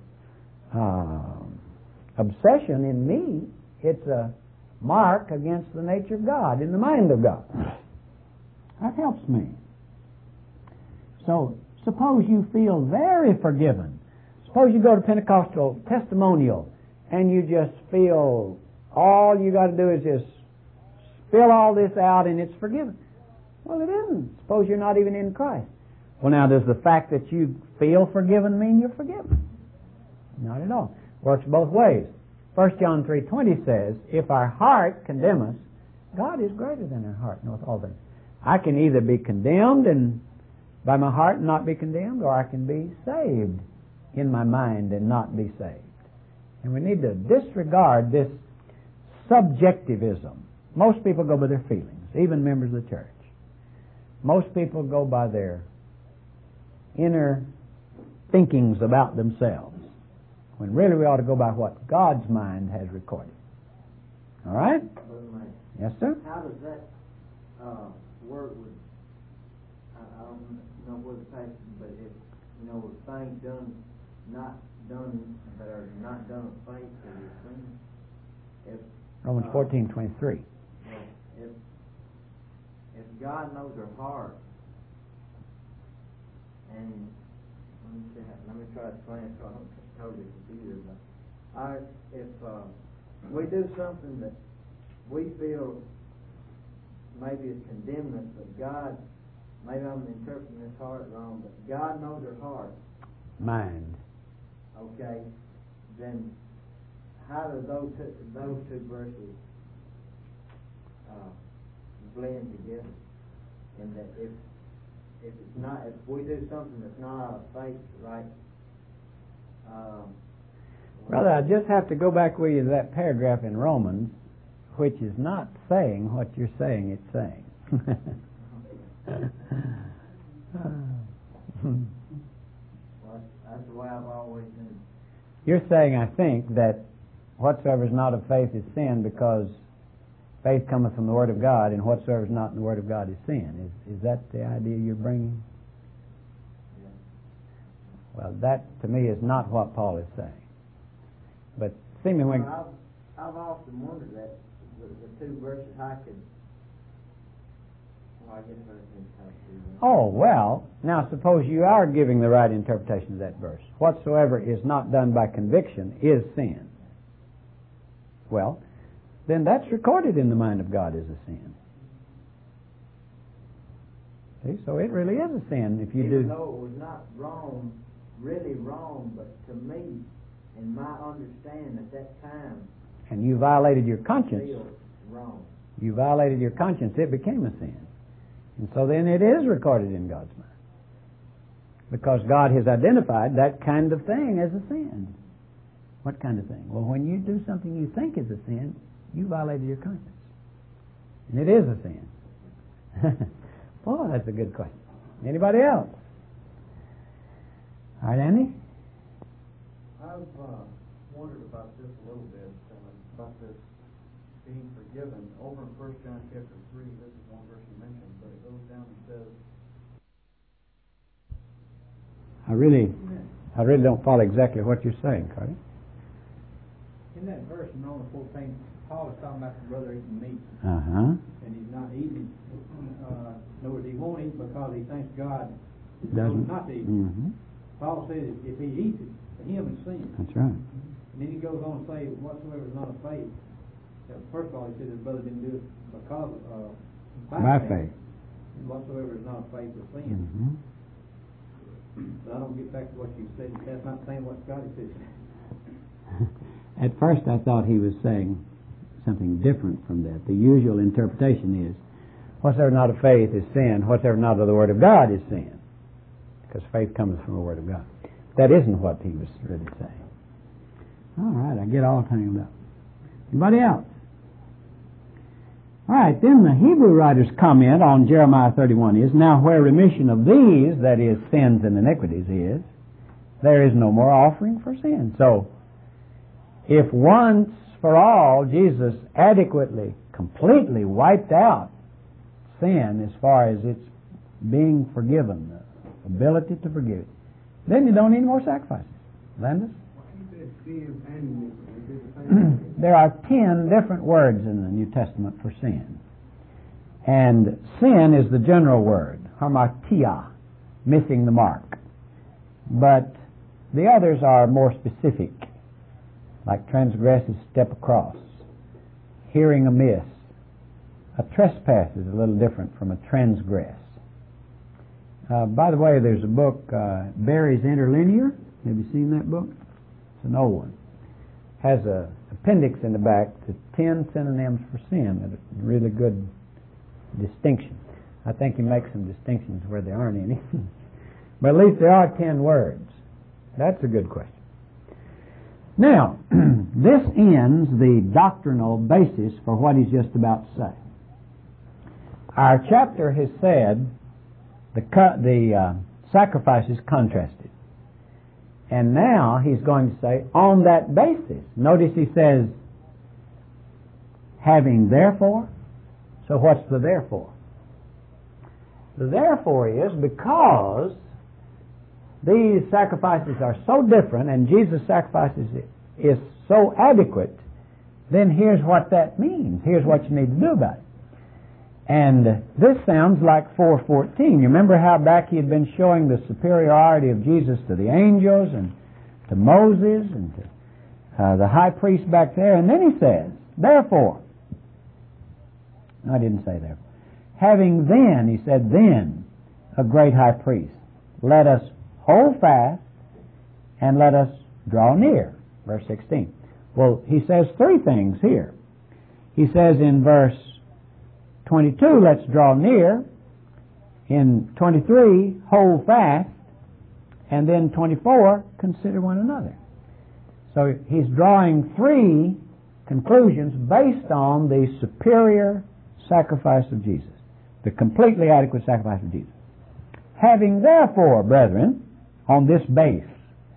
obsession in me. It's a mark against the nature of God, in the mind of God. That helps me. So, suppose you feel very forgiven. Suppose you go to Pentecostal testimonial and you just feel all you got to do is just fill all this out and it's forgiven. Well, it isn't. Suppose you're not even in Christ. Well, now, does the fact that you feel forgiven mean you're forgiven? Not at all. Works both ways. 1 John 3:20 says, if our heart condemn us, God is greater than our heart, knoweth all things. I can either be condemned and by my heart and not be condemned, or I can be saved in my mind and not be saved. And we need to disregard this subjectivism. Most people go by their feelings, even members of the church. Most people go by their inner thinkings about themselves, when really we ought to go by what God's mind has recorded. All right? Yes, sir? How does that work with, I don't know where the passage, but if, things not done that are not done of faith or your sin, if Romans 14:23. If God knows our heart, and let me try to explain it so I don't totally confuse it. If we do something that we feel maybe is condemning us, but God, maybe I'm interpreting this heart wrong, but God knows our heart. Mind. Okay, then how do those two verses blend together? And that if we do something that's not out of faith, right? Brother, I just have to go back with you to that paragraph in Romans, which is not saying what you're saying it's saying. Well, that's the way I've always been. You're saying, I think, that whatsoever is not of faith is sin, because faith cometh from the Word of God, and whatsoever is not in the Word of God is sin. Is that the idea you're bringing? Yeah. Well, that to me is not what Paul is saying. But seemingly, I've often wondered that the two verses I could. Well, I guess I can talk to you. oh well. Now suppose you are giving the right interpretation of that verse. Whatsoever is not done by conviction is sin. Well, then that's recorded in the mind of God as a sin. See, so it really is a sin if you Even do. though it was not wrong, really wrong, but to me, in my understanding at that time, And you violated your conscience. it feels wrong. You violated your conscience, it became a sin. And so then it is recorded in God's mind. Because God has identified that kind of thing as a sin. What kind of thing? Well, when you do something you think is a sin, you violated your conscience. And it is a sin. Boy, that's a good question. Anybody else? All right, Andy? I've wondered about this a little bit, about this being forgiven. Over in 1 John chapter 3, this is one verse you mentioned, but it goes down and says, I really don't follow exactly what you're saying, Carter. In that verse in Romans 14, Paul is talking about the brother eating meat, Uh-huh. and he's not eating it. Nor he won't eat because he thinks God is Doesn't. supposed not to eat it. Mm-hmm. Paul says if he eats it, for him it's sin. That's right. And then he goes on to say, whatsoever is not of faith. First of all, he said his brother didn't do it because By faith. And whatsoever is not of faith is sin. Mm-hmm. But I don't get back to what you said. That's not saying what Scotty said. At first I thought he was saying something different from that. The usual interpretation is, whatsoever not of faith is sin, whatsoever not of the Word of God is sin. Because faith comes from the Word of God. That isn't what he was really saying. All right, I get all tangled up. Anybody else? All right, then the Hebrew writer's comment on Jeremiah 31 is, now where remission of these, that is, sins and iniquities is, there is no more offering for sin. So, if once for all Jesus adequately, completely wiped out sin as far as its being forgiven, the ability to forgive it, then you don't need more sacrifices. Landis? There are 10 different words in the New Testament for sin. And sin is the general word, hamartia, missing the mark. But the others are more specific, like transgress is step across, hearing amiss. A trespass is a little different from a transgress. By the way, there's a book, Barry's Interlinear. Have you seen that book? It's an old one. Has a appendix in the back to 10 synonyms for sin. A really good distinction. I think he makes some distinctions where there aren't any. But at least there are 10 words. That's a good question. Now, this ends the doctrinal basis for what he's just about to say. Our chapter has said the sacrifice is contrasted. And now he's going to say, on that basis, notice he says, having therefore. So what's the therefore? The therefore is because these sacrifices are so different and Jesus' sacrifices is so adequate, then here's what that means. Here's what you need to do about it. And this sounds like 4:14. You remember how back he had been showing the superiority of Jesus to the angels and to Moses and to the high priest back there. And then he says, therefore. No, I didn't say therefore. Having then, he said then, a great high priest, let us hold fast and let us draw near. Verse 16. Well, he says three things here. He says in verse 22, let's draw near. In 23, hold fast. And then 24, consider one another. So he's drawing three conclusions based on the superior sacrifice of Jesus, the completely adequate sacrifice of Jesus. Having therefore, brethren, on this basis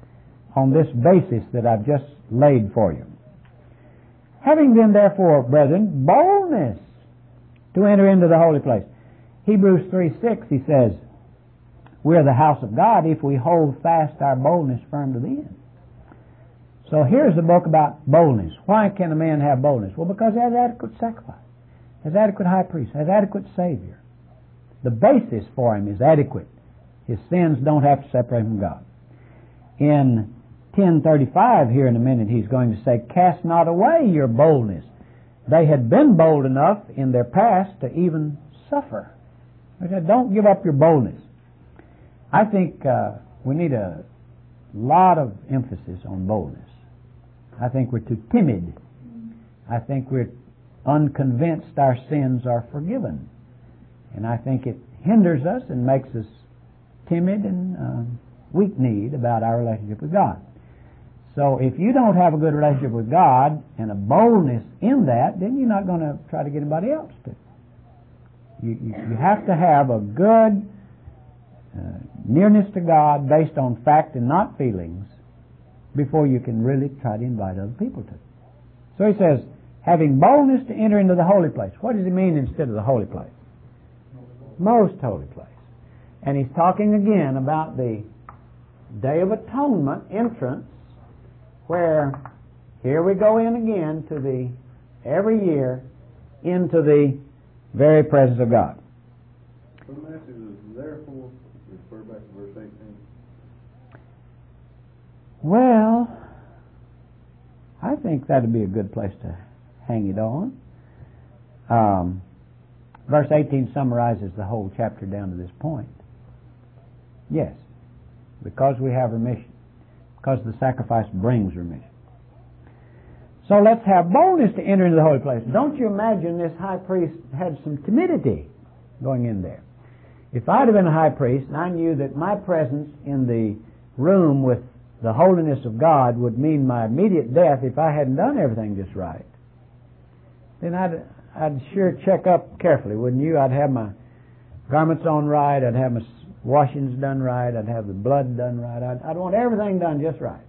that I've just laid for you, having then therefore, brethren, boldness to enter into the holy place. Hebrews 3:6, he says, we are the house of God if we hold fast our boldness firm to the end. So here's the book about boldness. Why can a man have boldness? Well, because he has adequate sacrifice, has adequate high priest, has adequate Savior. The basis for him is adequate. His sins don't have to separate him from God. In 10:35 here in a minute, he's going to say, cast not away your boldness. They had been bold enough in their past to even suffer. He said, don't give up your boldness. I think we need a lot of emphasis on boldness. I think we're too timid. I think we're unconvinced our sins are forgiven. And I think it hinders us and makes us timid and weak-kneed about our relationship with God. So if you don't have a good relationship with God and a boldness in that, then you're not going to try to get anybody else to. You have to have a good nearness to God based on fact and not feelings before you can really try to invite other people to. So he says, having boldness to enter into the holy place. What does he mean instead of the holy place? Most holy place. And he's talking again about the Day of Atonement entrance, where here we go in again to the, every year, into the very presence of God. So the message is therefore, refer back to verse 18. Well, I think that would be a good place to hang it on. Verse 18 summarizes the whole chapter down to this point. Yes, because we have remission, because the sacrifice brings remission. So let's have boldness to enter into the holy place. Don't you imagine this high priest had some timidity going in there? If I'd have been a high priest and I knew that my presence in the room with the holiness of God would mean my immediate death if I hadn't done everything just right, then I'd sure check up carefully, wouldn't you? I'd have my garments on right, I'd have my washings done right, I'd have the blood done right, I'd want everything done just right.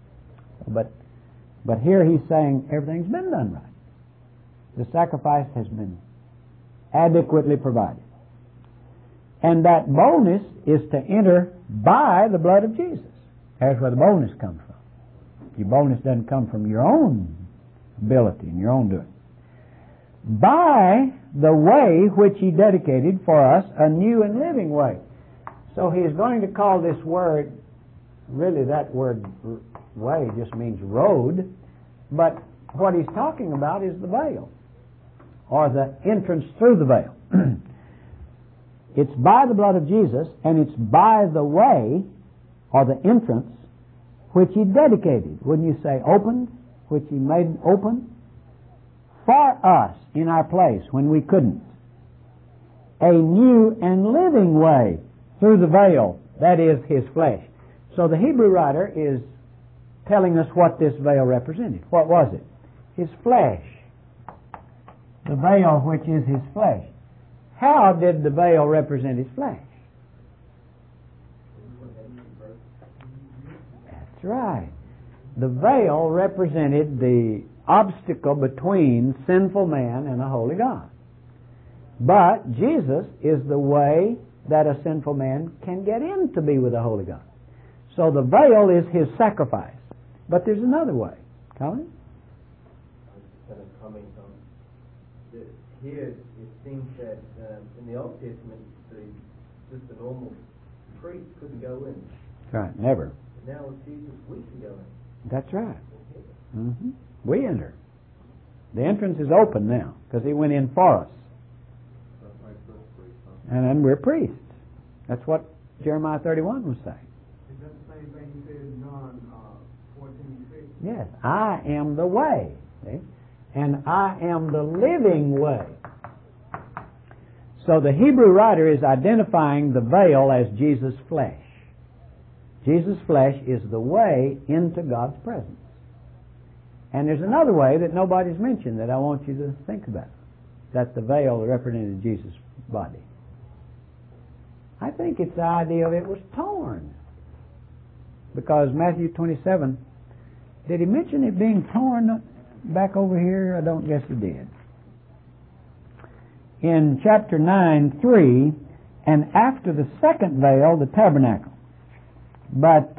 But here he's saying everything's been done right. The sacrifice has been adequately provided. And that boldness is to enter by the blood of Jesus. That's where the boldness comes from. Your boldness doesn't come from your own ability and your own doing. By the way which he dedicated for us, a new and living way. So he is going to call this word, really that word way just means road, but what he's talking about is the veil, or the entrance through the veil. It's by the blood of Jesus, and it's by the way, or the entrance, which he dedicated. Wouldn't you say opened? Which he made open for us in our place when we couldn't. A new and living way through the veil, that is his flesh. So the Hebrew writer is telling us what this veil represented. What was it? His flesh. The veil which is His flesh. How did the veil represent His flesh? That's right. The veil represented the obstacle between sinful man and a holy God. But Jesus is the way that a sinful man can get in to be with a holy God. So the veil is His sacrifice. But there's another way. Colin? Kind of comment on here. It seems that in the Old Testament, just the normal priest couldn't go in. That's right. Never. But now with Jesus, we can go in. That's right. Mm-hmm. We enter. The entrance is open now because He went in for us. And then we're priests. That's what Jeremiah 31 was saying. Is that the same thing He said in John 14:6? Yes, I am the way. See? And I am the living way. So the Hebrew writer is identifying the veil as Jesus' flesh. Jesus' flesh is the way into God's presence. And there's another way that nobody's mentioned that I want you to think about. That the veil represented Jesus' body. I think it's the idea of it was torn. Because Matthew 27, did He mention it being torn back over here? I don't guess He did. In chapter 9:3, and after the second veil, the tabernacle. But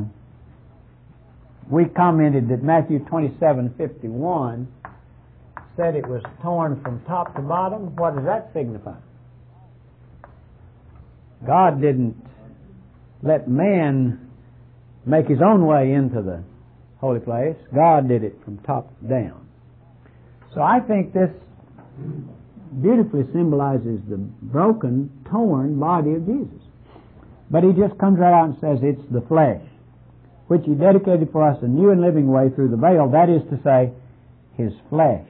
we commented that Matthew 27:51 said it was torn from top to bottom. What does that signify? God didn't let man make his own way into the holy place. God did it from top down. So I think this beautifully symbolizes the broken, torn body of Jesus. But He just comes right out and says it's the flesh, which He dedicated for us a new and living way through the veil, that is to say, His flesh.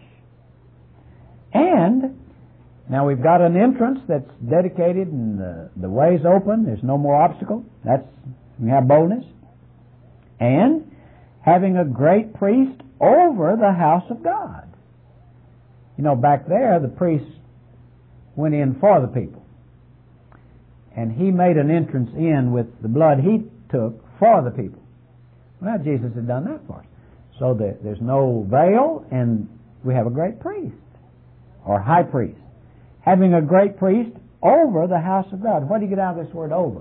And now we've got an entrance that's dedicated and the way's open. There's no more obstacle. We have boldness. And having a great priest over the house of God. You know, back there, the priest went in for the people. And he made an entrance in with the blood he took for the people. Well, Jesus had done that for us. So there's no veil, and we have a great priest, or high priest. Having a great priest over the house of God. What do you get out of this word over?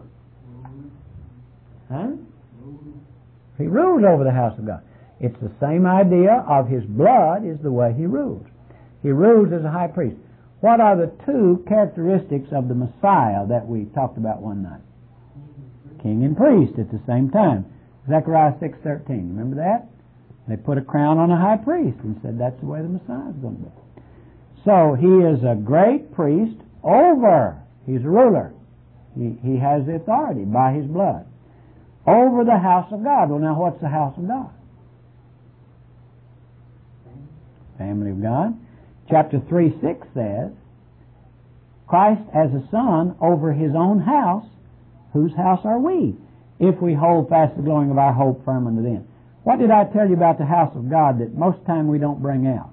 Huh? He rules over the house of God. It's the same idea of His blood is the way He rules. He rules as a high priest. What are the two characteristics of the Messiah that we talked about one night? King and priest at the same time. Zechariah 6:13. Remember that? They put a crown on a high priest and said that's the way the Messiah is going to be. So He is a great priest over. He's a ruler. He has the authority by His blood. Over the house of God. Well, now what's the house of God? Family of God. Chapter 3:6 says, Christ as a son over His own house, whose house are we, if we hold fast the glorying of our hope firm unto the end. What did I tell you about the house of God that most time we don't bring out?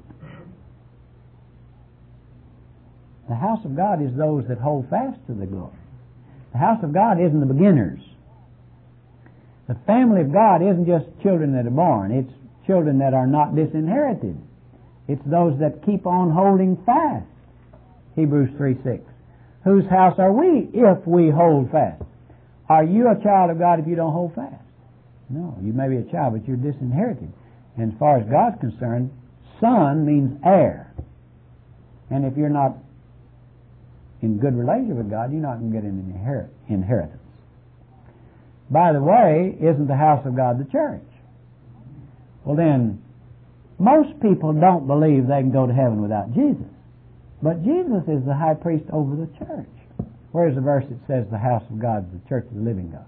The house of God is those that hold fast to the glory. The house of God isn't the beginners. The family of God isn't just children that are born. It's children that are not disinherited. It's those that keep on holding fast. Hebrews 3:6. Whose house are we if we hold fast? Are you a child of God if you don't hold fast? No, you may be a child, but you're disinherited. And as far as God's concerned, son means heir. And if you're not in good relationship with God, you're not going to get an inheritance. By the way, isn't the house of God the church? Well then, most people don't believe they can go to heaven without Jesus. But Jesus is the high priest over the church. Where's the verse that says the house of God is the church of the living God?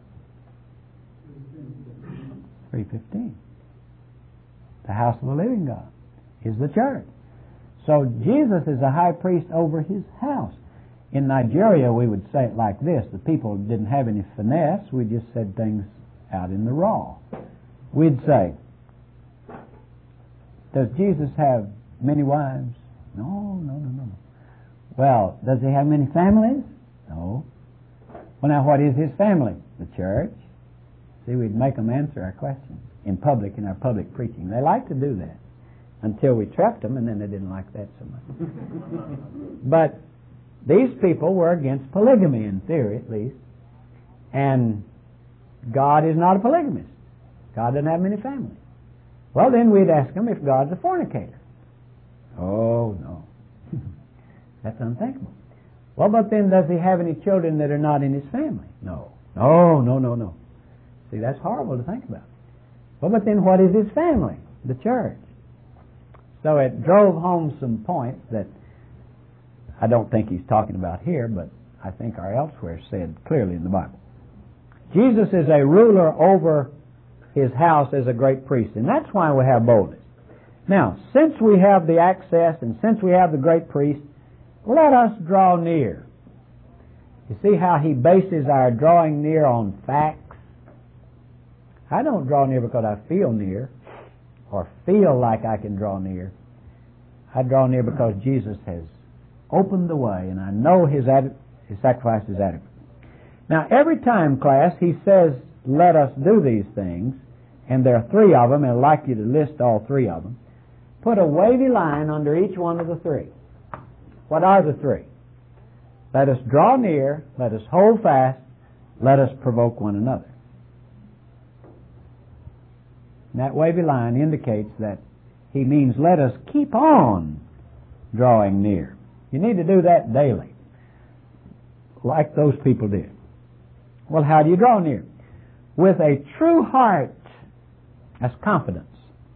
3:15. The house of the living God is the church. So Jesus is a high priest over His house. In Nigeria, we would say it like this. The people didn't have any finesse. We just said things out in the raw. We'd say, Does Jesus have many wives? No. Well, does he have many families? No. Well, now what is his family? The church. See, we'd make them answer our questions in public, in our public preaching. They like to do that until we trapped them, and then they didn't like that so much. But these people were against polygamy, in theory at least. And God is not a polygamist. God doesn't have many families. Well, then we'd ask them if God's a fornicator. Oh, no. That's unthinkable. Well, but then does he have any children that are not in his family? No. No. See, that's horrible to think about. Well, but then what is his family? The church. So it drove home some points that I don't think he's talking about here, but I think are elsewhere said clearly in the Bible. Jesus is a ruler over his house as a great priest, and that's why we have boldness. Now, since we have the access and since we have the great priest, let us draw near. You see how he bases our drawing near on facts? I don't draw near because I feel near or feel like I can draw near. I draw near because Jesus has opened the way and I know his sacrifice is adequate. Now, every time, class, he says, let us do these things, and there are three of them, and I'd like you to list all three of them, put a wavy line under each one of the three. What are the three? Let us draw near, let us hold fast, let us provoke one another. And that wavy line indicates that he means let us keep on drawing near. You need to do that daily, like those people did. Well, how do you draw near? With a true heart. That's confidence.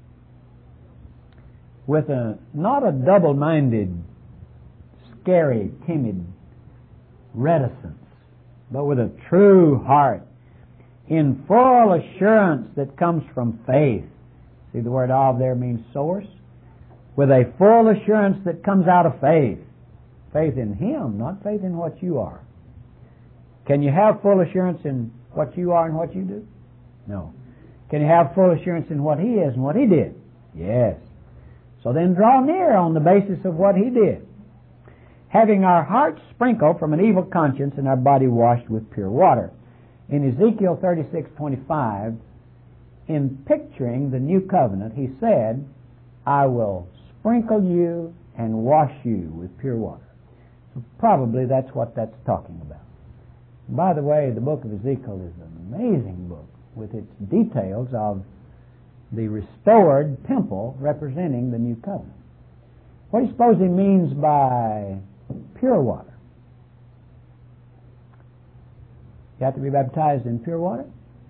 With not a double-minded, scary, timid reticence, but with a true heart, in full assurance that comes from faith. See, the word of there means source. With a full assurance that comes out of faith. Faith in him, not faith in what you are. Can you have full assurance in what you are and what you do? No. Can you have full assurance in what he is and what he did? Yes. So then draw near on the basis of what he did. Having our hearts sprinkled from an evil conscience and our body washed with pure water. In Ezekiel 36:25, in picturing the new covenant, he said, I will sprinkle you and wash you with pure water. So probably that's what that's talking about. By the way, the book of Ezekiel is an amazing book with its details of the restored temple representing the new covenant. What do you suppose he means by pure water? You have to be baptized in pure water?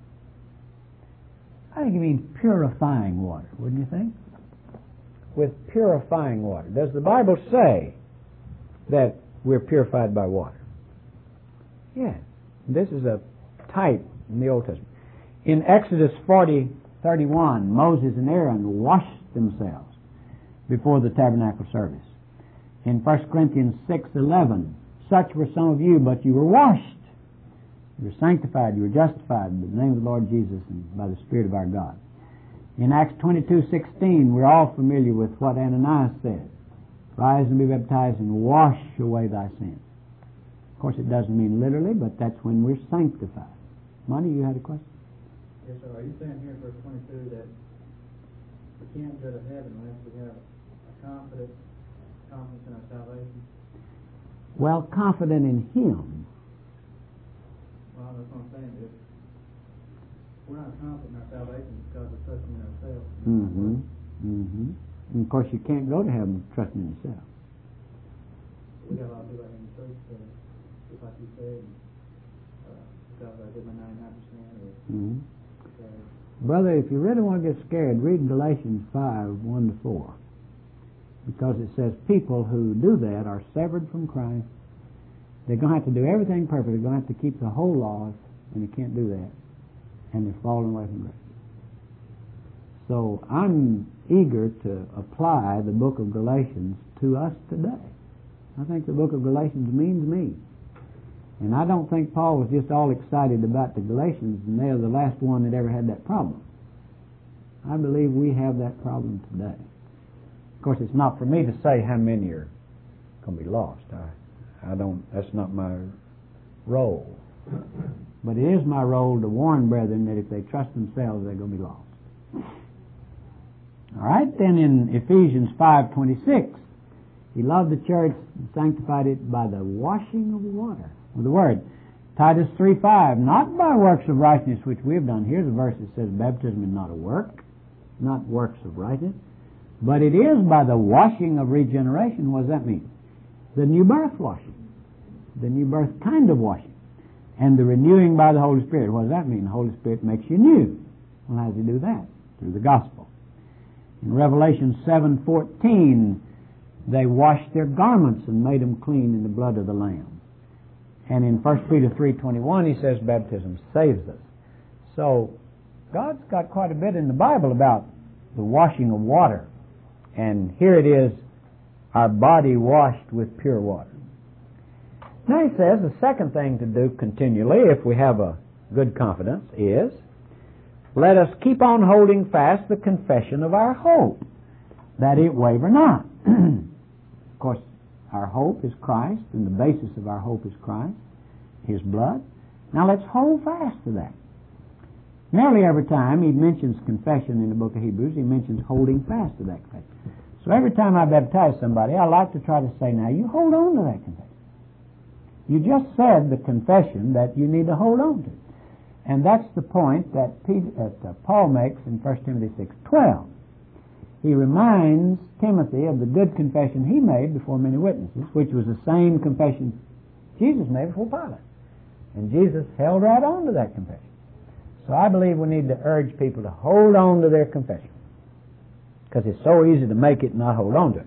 I think he means purifying water, wouldn't you think? With purifying water. Does the Bible say that we're purified by water? Yes. This is a type in the Old Testament. In Exodus 40:31, Moses and Aaron washed themselves before the tabernacle service. In 1 Corinthians 6:11, such were some of you, but you were washed. You were sanctified, you were justified in the name of the Lord Jesus and by the Spirit of our God. In Acts 22:16, we're all familiar with what Ananias said. Rise and be baptized and wash away thy sins. Of course, it doesn't mean literally, but that's when we're sanctified. Monty, you had a question? Yes, sir. Are you saying here in verse 22 that we can't go to heaven unless we have a confidence in our salvation? Well, confident in him. Well, that's what I'm saying. If we're not confident in our salvation because we're trusting in ourselves. And of course, you can't go to heaven trusting in yourself. We got a lot of people in the church that, just like you said, because I did my 99%. Brother, if you really want to get scared, read Galatians 5:1-4. Because it says people who do that are severed from Christ. They're going to have to do everything perfect. They're going to have to keep the whole law, and they can't do that. And they're falling away from grace. So I'm eager to apply the book of Galatians to us today. I think the book of Galatians means me. And I don't think Paul was just all excited about the Galatians and they're the last one that ever had that problem. I believe we have that problem today. Of course, it's not for me to say how many are going to be lost. I don't. That's not my role. But it is my role to warn brethren that if they trust themselves, they're going to be lost. All right. Then in Ephesians 5:26, He loved the church and sanctified it by the washing of water with the word. Titus 3:5, not by works of righteousness which we have done. Here's a verse that says baptism is not a work, not works of righteousness, but it is by the washing of regeneration. What does that mean? The new birth washing. The new birth kind of washing. And the renewing by the Holy Spirit. What does that mean? The Holy Spirit makes you new. Well, how does He do that? Through the gospel. In Revelation 7:14, they washed their garments and made them clean in the blood of the Lamb. And in 1 Peter 3:21, He says baptism saves us. So, God's got quite a bit in the Bible about the washing of water. And here it is, our body washed with pure water. Now He says the second thing to do continually, if we have a good confidence, is let us keep on holding fast the confession of our hope, that it waver not. Of course, our hope is Christ, and the basis of our hope is Christ, His blood. Now let's hold fast to that. Nearly every time He mentions confession in the book of Hebrews, He mentions holding fast to that confession. So every time I baptize somebody, I like to try to say, now you hold on to that confession. You just said the confession that you need to hold on to. And that's the point that Paul makes in 1 Timothy 6:12. He reminds Timothy of the good confession he made before many witnesses, which was the same confession Jesus made before Pilate. And Jesus held right on to that confession. So I believe we need to urge people to hold on to their confession, because it's so easy to make it and not hold on to it.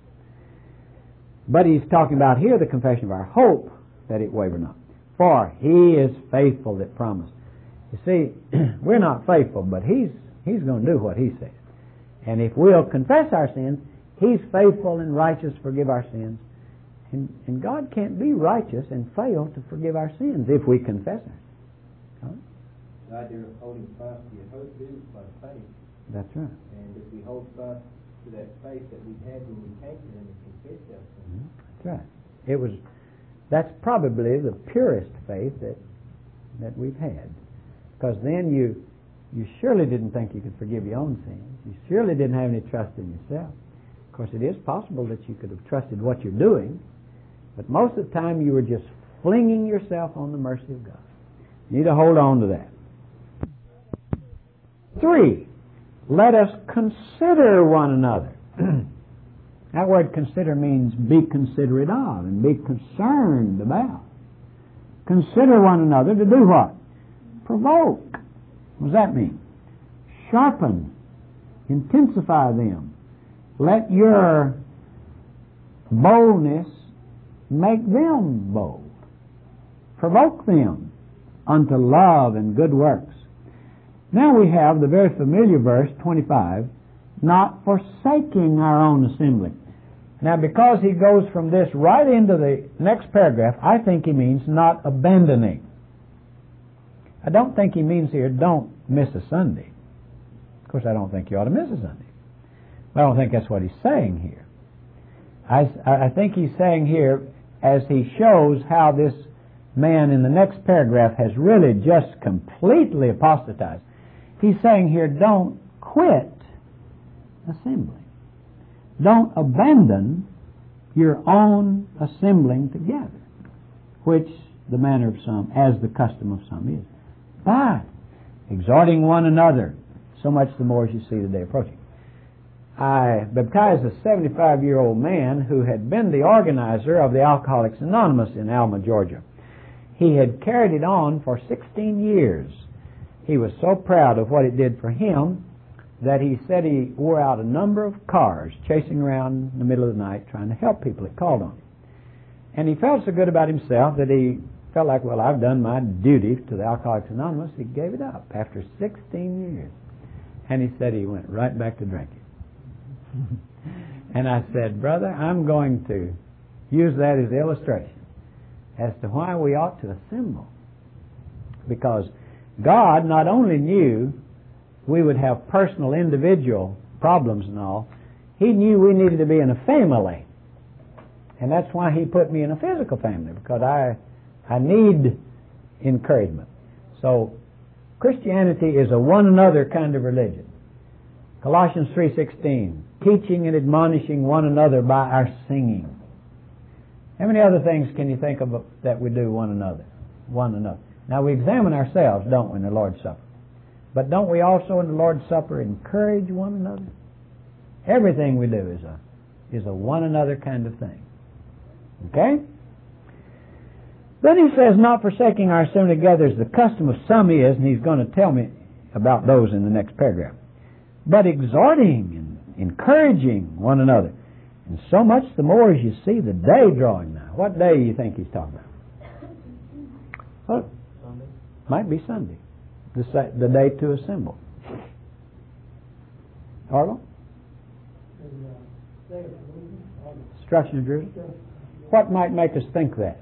But he's talking about here the confession of our hope, that it waver not. For He is faithful that promised. You see, we're not faithful, but He's going to do what He says. And if we'll confess our sins, He's faithful and righteous to forgive our sins. And God can't be righteous and fail to forgive our sins if we confess them. The idea of holding fast to your hope is by faith. That's right. And if we hold fast to that faith that we had when we came to Him and confessed our sins. That's right. That's probably the purest faith that we've had. Because then you surely didn't think you could forgive your own sins. You surely didn't have any trust in yourself. Of course, it is possible that you could have trusted what you're doing, but most of the time you were just flinging yourself on the mercy of God. You need to hold on to that. 3, let us consider one another. That word consider means be considerate of and be concerned about. Consider one another to do what? Provoke. What does that mean? Sharpen. Intensify them. Let your boldness make them bold. Provoke them unto love and good works. Now we have the very familiar verse 25, not forsaking our own assembly. Now, because he goes from this right into the next paragraph, I think he means not abandoning. I don't think he means here don't miss a Sunday. Of course, I don't think you ought to miss a Sunday. But I don't think that's what he's saying here. I think he's saying here, as he shows how this man in the next paragraph has really just completely apostatized, he's saying here, don't quit assembling. Don't abandon your own assembling together, which the manner of some, as the custom of some is. But exhorting one another, so much the more as you see the day approaching. I baptized a 75-year-old man who had been the organizer of the Alcoholics Anonymous in Alma, Georgia. He had carried it on for 16 years. He was so proud of what it did for him that he said he wore out a number of cars chasing around in the middle of the night trying to help people that called on him. And he felt so good about himself that he felt like, well, I've done my duty to the Alcoholics Anonymous. He gave it up after 16 years. And he said he went right back to drinking. And I said, brother, I'm going to use that as illustration as to why we ought to assemble. Because God not only knew we would have personal, individual problems and all, He knew we needed to be in a family. And that's why He put me in a physical family, because I need encouragement. So Christianity is a one another kind of religion. Colossians 3:16, teaching and admonishing one another by our singing. How many other things can you think of that we do one another? One another. Now we examine ourselves, don't we, in the Lord's Supper? But don't we also in the Lord's Supper encourage one another? Everything we do is a one another kind of thing. Okay? Then he says, not forsaking our assembly together as the custom of some is, and he's going to tell me about those in the next paragraph, but exhorting and encouraging one another. And so much the more as you see the day drawing nigh. What day do you think he's talking about? Well, Sunday. Might be Sunday. The day to assemble. Arlo? Destruction of Jerusalem. What might make us think that?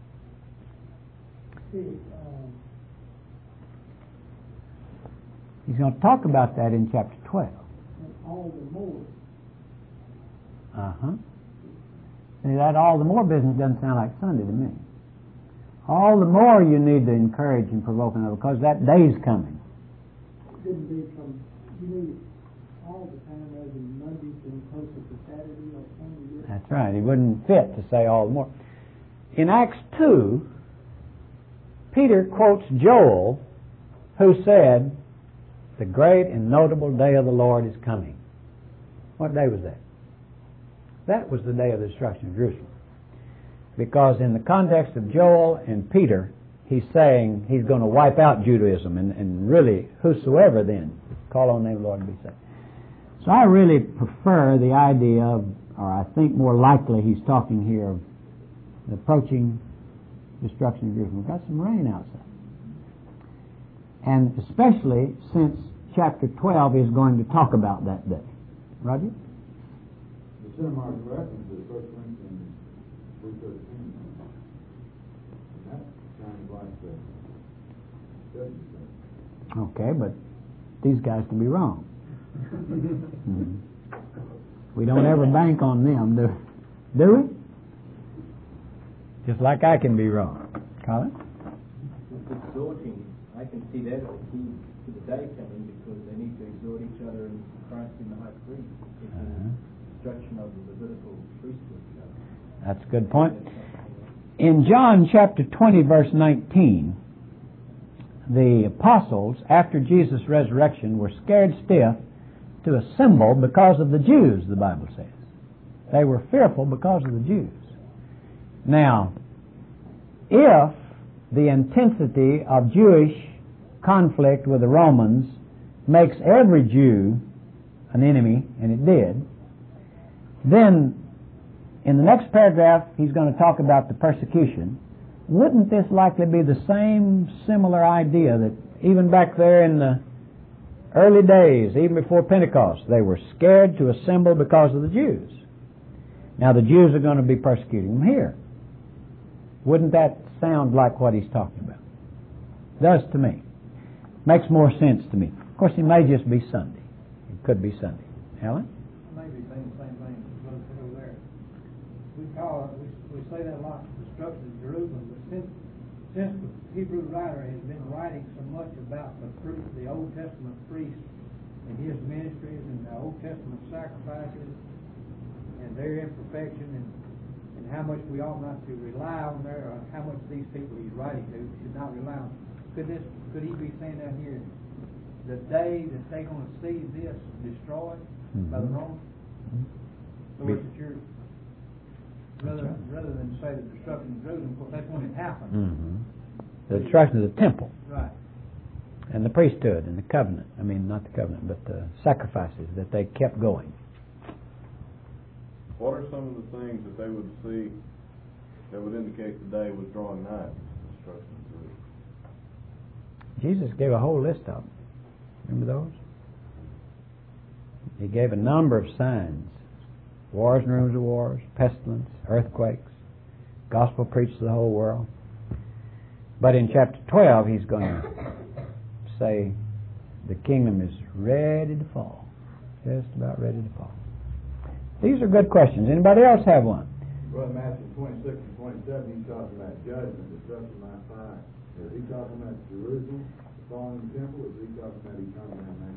He's going to talk about that in chapter 12. All the more. See, that all the more business doesn't sound like Sunday to me. All the more you need to encourage and provoke another, because that day's coming. Didn't be from, you need all the time rather than Monday being closer to Saturday or Sunday. That's right. It wouldn't fit to say all the more. In Acts 2, Peter quotes Joel, who said, the great and notable day of the Lord is coming. What day was that? That was the day of the destruction of Jerusalem. Because in the context of Joel and Peter, he's saying he's going to wipe out Judaism and really whosoever then call on the name of the Lord and be saved. So I really prefer the idea of, or I think more likely he's talking here of the approaching destruction of Jerusalem. We've got some rain outside. And especially since chapter 12 is going to talk about that day. Roger? The seminars reference is 1 Corinthians 3:13. And that sounds like the judgment day. Okay, but these guys can be wrong. We don't ever bank on them, do we? Just like I can be wrong. Colin? Exhorting, I can see that as key to the day coming, because they need to exhort each other in Christ in the high priest. It's the destruction of the Levitical priesthood. That's a good point. In John chapter 20, verse 19, the apostles, after Jesus' resurrection, were scared stiff to assemble because of the Jews, the Bible says. They were fearful because of the Jews. Now, if the intensity of Jewish conflict with the Romans makes every Jew an enemy, and it did, then in the next paragraph he's going to talk about the persecution. Wouldn't this likely be the same similar idea that even back there in the early days, even before Pentecost, they were scared to assemble because of the Jews? Now the Jews are going to be persecuting them here. Wouldn't that sound like what he's talking about? Does to me. Makes more sense to me. Of course, it may just be Sunday. It could be Sunday. Alan? Maybe saying the same thing as Brother said over there. We say that a lot, destruction of Jerusalem, but since the Hebrew writer has been writing so much about the Old Testament priests and his ministries and the Old Testament sacrifices and their imperfection and how much we ought not to rely on or how much these people he's writing to should not rely on. Could he be saying down here, the day that they're going to see this destroyed by the Romans? So it's your rather than say the destruction of Jerusalem, of course that's when it happened. The destruction of the temple. Right. And the priesthood and the covenant. I mean, not the covenant, but the sacrifices that they kept going. What are some of the things that they would see that would indicate the day was drawing nigh to destruction of Jerusalem? Jesus gave a whole list of them. Remember those? He gave a number of signs. Wars and rumors of wars, pestilence, earthquakes, gospel preached to the whole world. But in chapter 12, he's going to say the kingdom is ready to fall. Just about ready to fall. These are good questions. Anybody else have one? Brother Matthew 26 and 27, he's talking about judgment, destruction by fire. Is he talking about Jerusalem, the fallen temple, or is he talking about eternal damnation?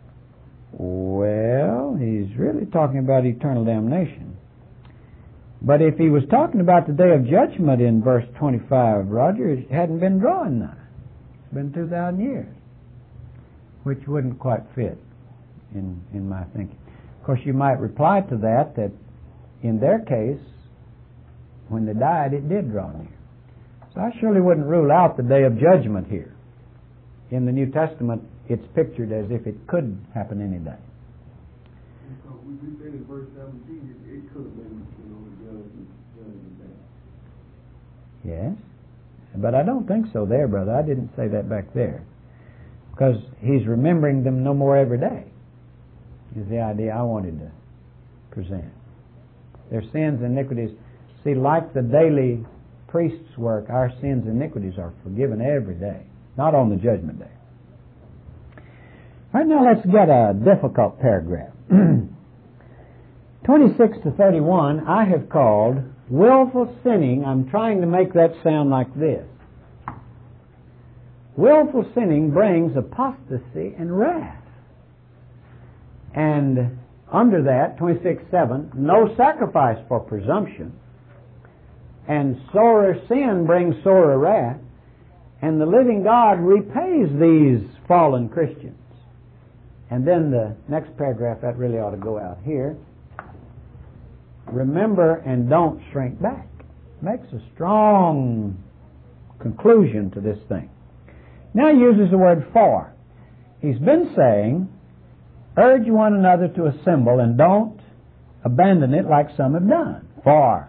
Well, he's really talking about eternal damnation. But if he was talking about the day of judgment in verse 25, Roger, it hadn't been drawing nigh. It's been 2,000 years, which wouldn't quite fit in my thinking. Of course, you might reply to that in their case, when they died, it did draw near. So I surely wouldn't rule out the day of judgment here. In the New Testament, it's pictured as if it could happen any day. So we said in verse 17, it could have been, the judgment day. Yes, but I don't think so there, brother. I didn't say that back there. Because he's remembering them no more every day, is the idea I wanted to present. Their sins and iniquities. See, like the daily priest's work, our sins and iniquities are forgiven every day, not on the judgment day. Right now, let's get a difficult paragraph. 26 to 31, I have called willful sinning. I'm trying to make that sound like this. Willful sinning brings apostasy and wrath. And under that, 26:7, no sacrifice for presumption. And sorer sin brings sorer wrath. And the living God repays these fallen Christians. And then the next paragraph, that really ought to go out here. Remember and don't shrink back. Makes a strong conclusion to this thing. Now he uses the word for. He's been saying, urge one another to assemble and don't abandon it like some have done. For.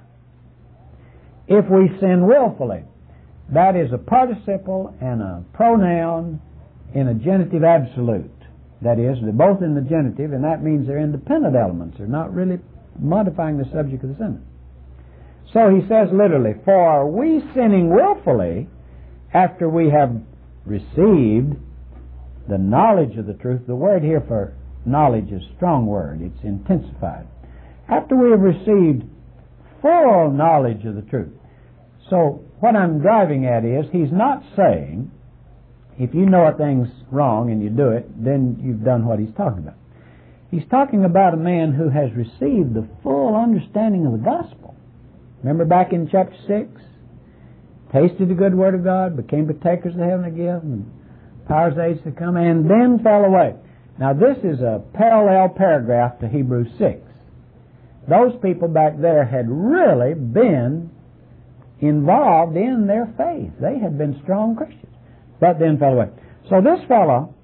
If we sin willfully, that is a participle and a pronoun in a genitive absolute. That is, they're both in the genitive, and that means they're independent elements. They're not really modifying the subject of the sentence. So he says literally, for we sinning willfully, after we have received the knowledge of the truth. The word here for knowledge is a strong word. It's intensified. After we have received full knowledge of the truth. So what I'm driving at is, he's not saying, if you know a thing's wrong and you do it, then you've done what he's talking about. He's talking about a man who has received the full understanding of the gospel. Remember back in chapter 6? Tasted the good word of God, became partakers of the heavenly gift, and powers age to come, and then fell away. Now this is a parallel paragraph to Hebrews 6. Those people back there had really been involved in their faith. They had been strong Christians, but then fell away. So this fellow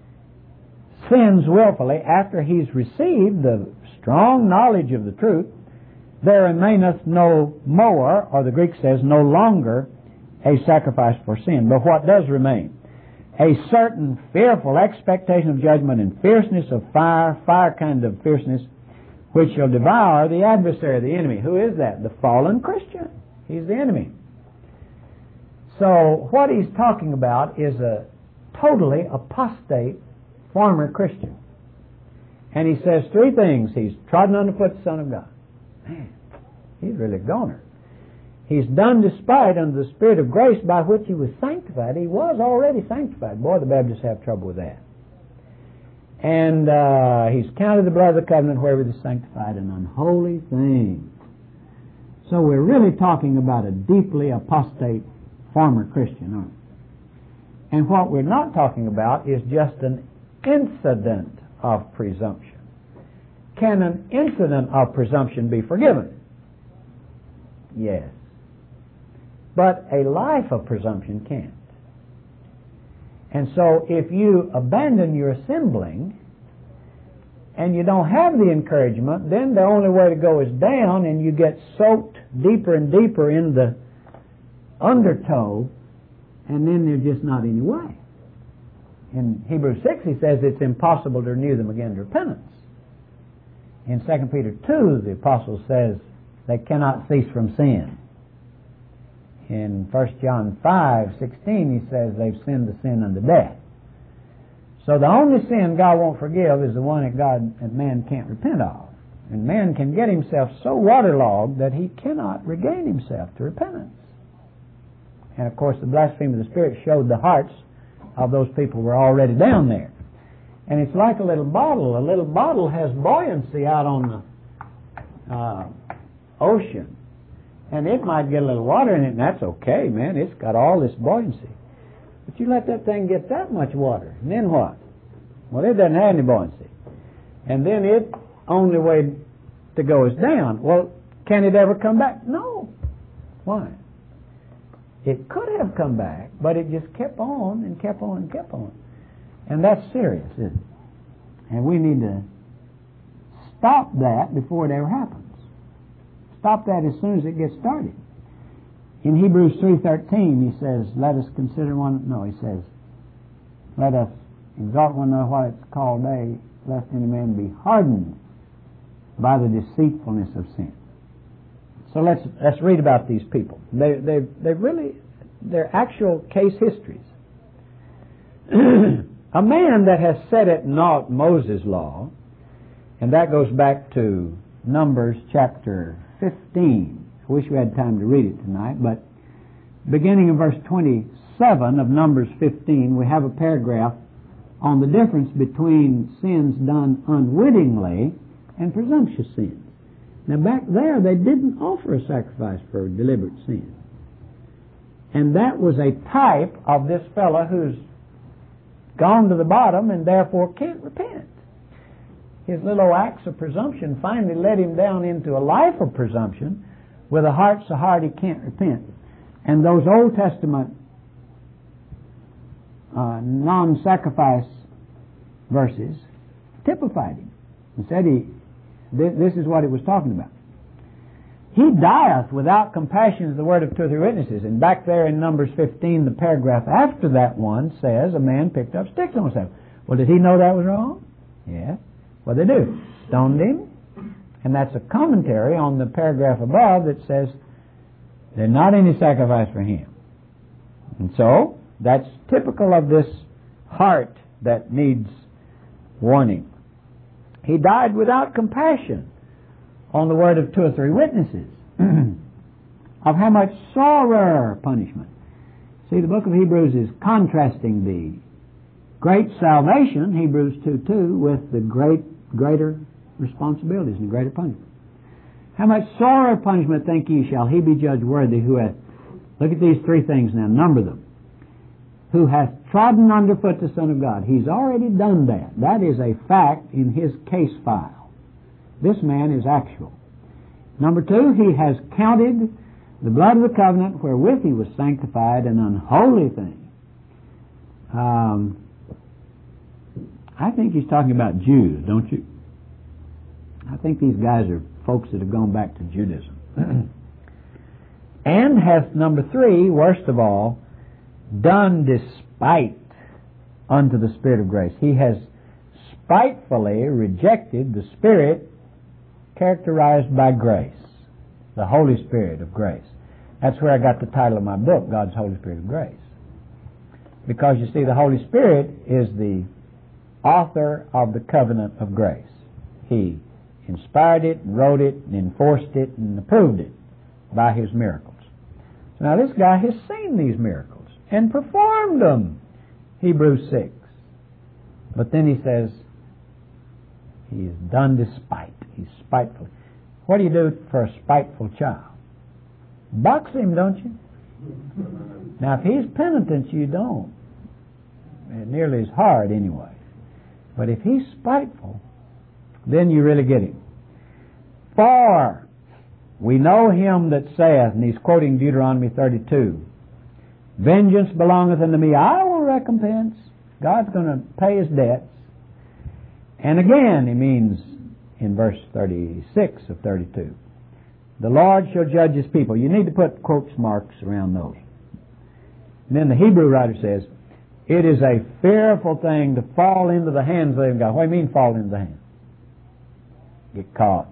sins willfully after he's received the strong knowledge of the truth. There remaineth no more, or the Greek says, no longer a sacrifice for sin. But what does remain? A certain fearful expectation of judgment and fierceness of fire kind of fierceness, which shall devour the adversary, the enemy. Who is that? The fallen Christian. He's the enemy. So what he's talking about is a totally apostate former Christian. And he says three things. He's trodden underfoot the Son of God. Man, he's really a goner. He's done despite unto the Spirit of grace by which he was sanctified. He was already sanctified. Boy, the Baptists have trouble with that. And he's counted the blood of the covenant wherewith is sanctified an unholy thing. So we're really talking about a deeply apostate former Christian, aren't we? And what we're not talking about is just an incident of presumption. Can an incident of presumption be forgiven? Yes. But a life of presumption can't. And so if you abandon your assembling and you don't have the encouragement, then the only way to go is down, and you get soaked deeper and deeper in the undertow, and then there's just not any way. In Hebrews 6 he says it's impossible to renew them again to repentance. In 2 Peter 2 the apostle says they cannot cease from sin. In 1 John 5:16 he says they've sinned the sin unto death. So the only sin God won't forgive is the one that man can't repent of. And man can get himself so waterlogged that he cannot regain himself to repentance. And of course the blasphemy of the Spirit showed the hearts of those people were already down there. And it's like a little bottle. A little bottle has buoyancy out on the ocean. And it might get a little water in it, and that's okay, man. It's got all this buoyancy. But you let that thing get that much water, and then what? Well, it doesn't have any buoyancy. And then it only way to go is down. Well, can it ever come back? No. Why? It could have come back, but it just kept on and kept on and kept on. And that's serious, isn't it? And we need to stop that before it ever happens. Stop that as soon as it gets started. In Hebrews 3:13, he says, let us consider one, no, he says, let us exalt one another while it's called day, lest any man be hardened by the deceitfulness of sin. So let's read about these people. They're really, they're actual case histories. A man that has set at naught Moses' law, and that goes back to Numbers chapter 15. I wish we had time to read it tonight, but beginning in verse 27 of Numbers 15, we have a paragraph on the difference between sins done unwittingly and presumptuous sins. Now back there, they didn't offer a sacrifice for deliberate sin. And that was a type of this fellow who's gone to the bottom and therefore can't repent. His little acts of presumption finally led him down into a life of presumption with a heart so hard he can't repent. And those Old Testament non-sacrifice verses typified him and said this is what it was talking about. He dieth without compassion is the word of two or three witnesses. And back there in Numbers 15, the paragraph after that one says a man picked up sticks on himself. Well, did he know that was wrong? Yes. What did they do? Stoned him. And that's a commentary on the paragraph above that says there's not any sacrifice for him. And so that's typical of this heart that needs warning. He died without compassion on the word of two or three witnesses of how much sorer punishment. See, the book of Hebrews is contrasting the great salvation, Hebrews 2:2, with the greater responsibilities and greater punishment. How much sorer punishment think ye shall he be judged worthy who hath, look at these three things now, number them, who hath trodden underfoot the Son of God. He's already done that. That is a fact in his case file. This man is actual. Number two, he has counted the blood of the covenant wherewith he was sanctified an unholy thing. I think he's talking about Jews, don't you? I think these guys are folks that have gone back to Judaism. And hath, number three, worst of all, done despite unto the Spirit of grace. He has spitefully rejected the Spirit characterized by grace, the Holy Spirit of grace. That's where I got the title of my book, God's Holy Spirit of Grace. Because you see, the Holy Spirit is the author of the covenant of grace. He inspired it, and wrote it, and enforced it, and approved it by his miracles. So now this guy has seen these miracles and performed them, Hebrews 6. But then he says, he is done despite. He's spiteful. What do you do for a spiteful child? Box him, don't you? Now, if he's penitent, you don't. Nearly as hard, anyway. But if he's spiteful, then you really get him. For we know him that saith, and he's quoting Deuteronomy 32, vengeance belongeth unto me, I will recompense. God's going to pay his debts. And again, he means in verse 36 of 32, the Lord shall judge his people. You need to put quotes marks around those. And then the Hebrew writer says, it is a fearful thing to fall into the hands of the living God. What do you mean fall into the hands? Get caught.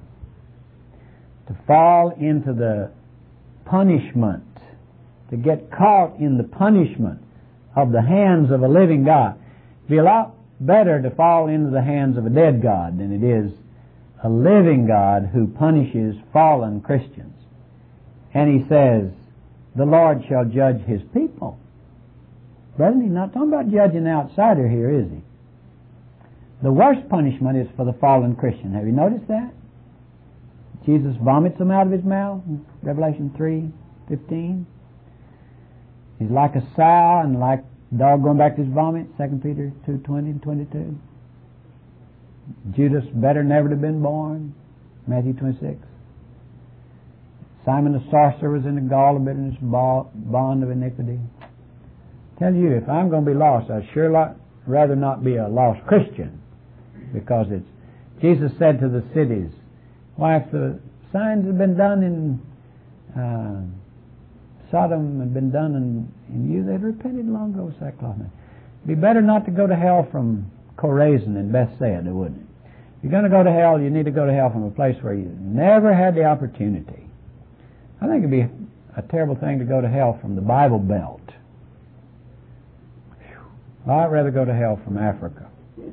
To fall into the punishment, to get caught in the punishment of the hands of a living God. It'd be a lot better to fall into the hands of a dead God than it is a living God who punishes fallen Christians. And he says, the Lord shall judge his people. Brethren, he's not talking about judging the outsider here, is he? The worst punishment is for the fallen Christian. Have you noticed that? Jesus vomits them out of his mouth in Revelation 3:15. He's like a sow and like a dog going back to his vomit, 2 Peter 2:20 and 22. Judas better never to have been born, Matthew 26. Simon the sorcerer was in the gall of bitterness, bond of iniquity. Tell you, if I'm going to be lost, I'd sure rather not be a lost Christian, because it's, Jesus said to the cities, why, if the signs had been done in Sodom had been done in you, they'd repented long ago, sackcloth. It'd be better not to go to hell from Chorazin and Bethsaida, wouldn't it? If you're going to go to hell, you need to go to hell from a place where you never had the opportunity. I think it'd be a terrible thing to go to hell from the Bible Belt. I'd rather go to hell from Africa.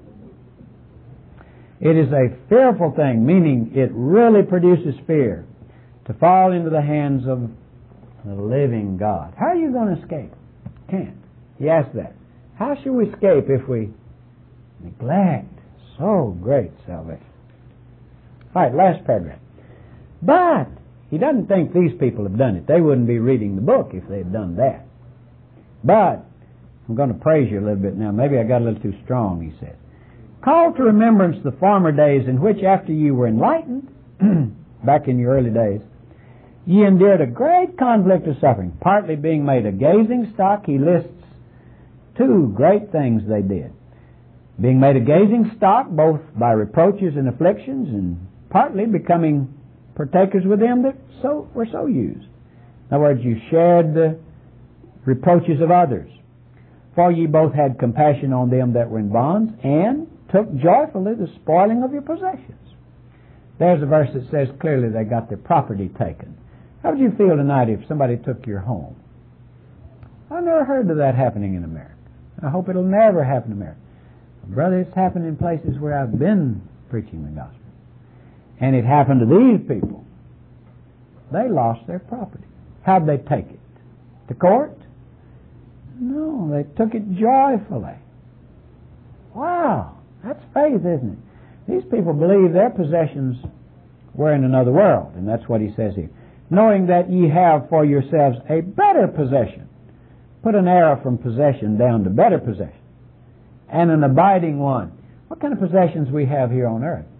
It is a fearful thing, meaning it really produces fear, to fall into the hands of the living God. How are you going to escape? Can't. He asked that. How shall we escape if we neglect so great salvation? All right, last paragraph. But he doesn't think these people have done it. They wouldn't be reading the book if they had done that. But I'm going to praise you a little bit now. Maybe I got a little too strong, he said. Call to remembrance the former days in which, after you were enlightened, back in your early days, ye endured a great conflict of suffering, partly being made a gazing stock. He lists two great things they did. Being made a gazing stock, both by reproaches and afflictions, and partly becoming partakers with them that were so used. In other words, you shared the reproaches of others. For ye both had compassion on them that were in bonds, and took joyfully the spoiling of your possessions. There's a verse that says clearly they got their property taken. How would you feel tonight if somebody took your home? I've never heard of that happening in America. I hope it'll never happen in America. Brother, it's happened in places where I've been preaching the gospel. And it happened to these people. They lost their property. How'd they take it? To court? No, they took it joyfully. Wow, that's faith, isn't it? These people believe their possessions were in another world, and that's what he says here. Knowing that ye have for yourselves a better possession. Put an arrow from possession down to better possession. And an abiding one. What kind of possessions we have here on earth?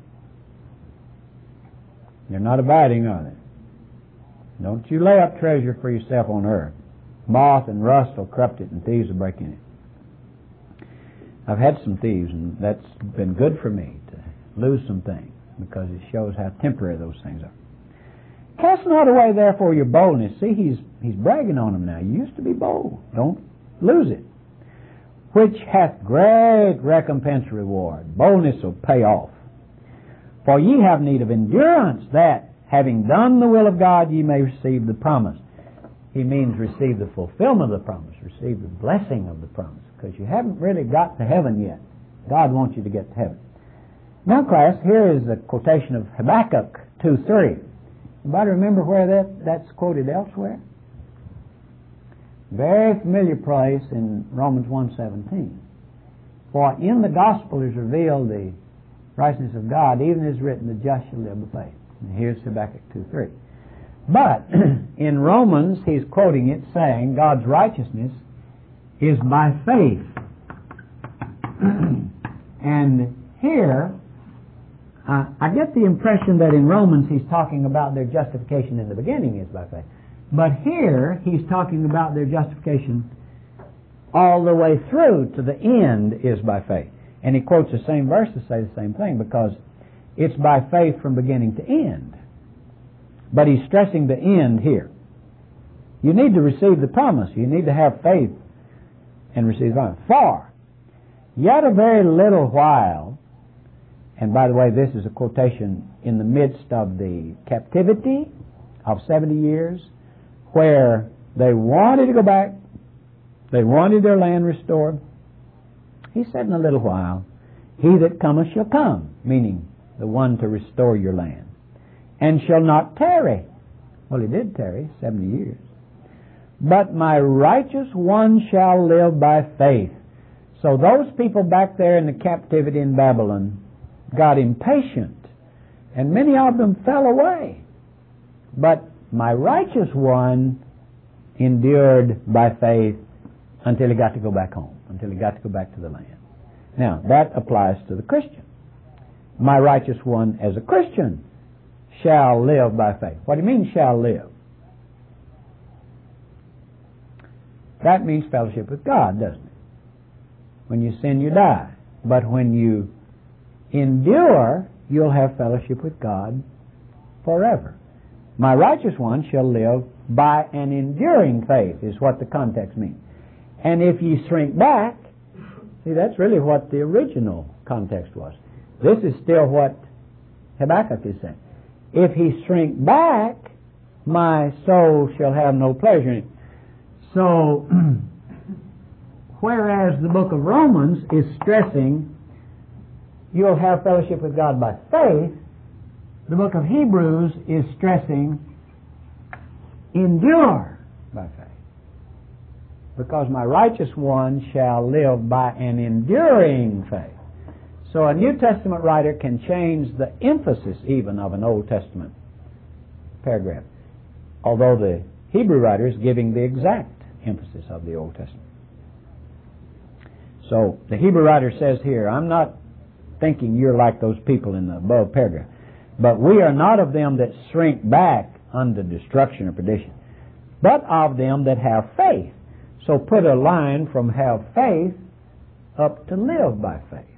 They're not abiding, are they? Don't you lay up treasure for yourself on earth. Moth and rust will corrupt it, and thieves will break in it. I've had some thieves, and that's been good for me to lose some things, because it shows how temporary those things are. Cast not away therefore your boldness. See, he's bragging on them now. You used to be bold. Don't lose it. Which hath great recompense reward. Boldness will pay off. For ye have need of endurance, that, having done the will of God, ye may receive the promise. He means receive the fulfillment of the promise, receive the blessing of the promise, because you haven't really got to heaven yet. God wants you to get to heaven. Now, class, here is a quotation of Habakkuk 2:3. Anybody remember where that's quoted elsewhere? Very familiar place in Romans 1:17. For in the gospel is revealed the righteousness of God, even as written, the just shall live by faith. And here's Habakkuk 2:3. But in Romans, he's quoting it saying God's righteousness is by faith. And here, I get the impression that in Romans he's talking about their justification in the beginning is by faith. But here he's talking about their justification all the way through to the end is by faith. And he quotes the same verse to say the same thing, because it's by faith from beginning to end. But he's stressing the end here. You need to receive the promise. You need to have faith and receive the promise. For yet a very little while, and by the way, this is a quotation in the midst of the captivity of 70 years, where they wanted to go back, they wanted their land restored. He said, in a little while, he that cometh shall come, meaning the one to restore your land, and shall not tarry. Well, he did tarry 70 years. But my righteous one shall live by faith. So those people back there in the captivity in Babylon got impatient, and many of them fell away. But my righteous one endured by faith until he got to go back home, until he got to go back to the land. Now, that applies to the Christian. My righteous one as a Christian shall live by faith. What do you mean, shall live? That means fellowship with God, doesn't it? When you sin, you die. But when you endure, you'll have fellowship with God forever. My righteous one shall live by an enduring faith, is what the context means. And if ye shrink back, see, that's really what the original context was. This is still what Habakkuk is saying. If he shrink back, my soul shall have no pleasure in it. So, whereas the book of Romans is stressing you'll have fellowship with God by faith, the book of Hebrews is stressing endure by faith. Because my righteous one shall live by an enduring faith. So a New Testament writer can change the emphasis even of an Old Testament paragraph, although the Hebrew writer is giving the exact emphasis of the Old Testament. So the Hebrew writer says here, I'm not thinking you're like those people in the above paragraph, but we are not of them that shrink back unto destruction or perdition, but of them that have faith. So put a line from have faith up to live by faith.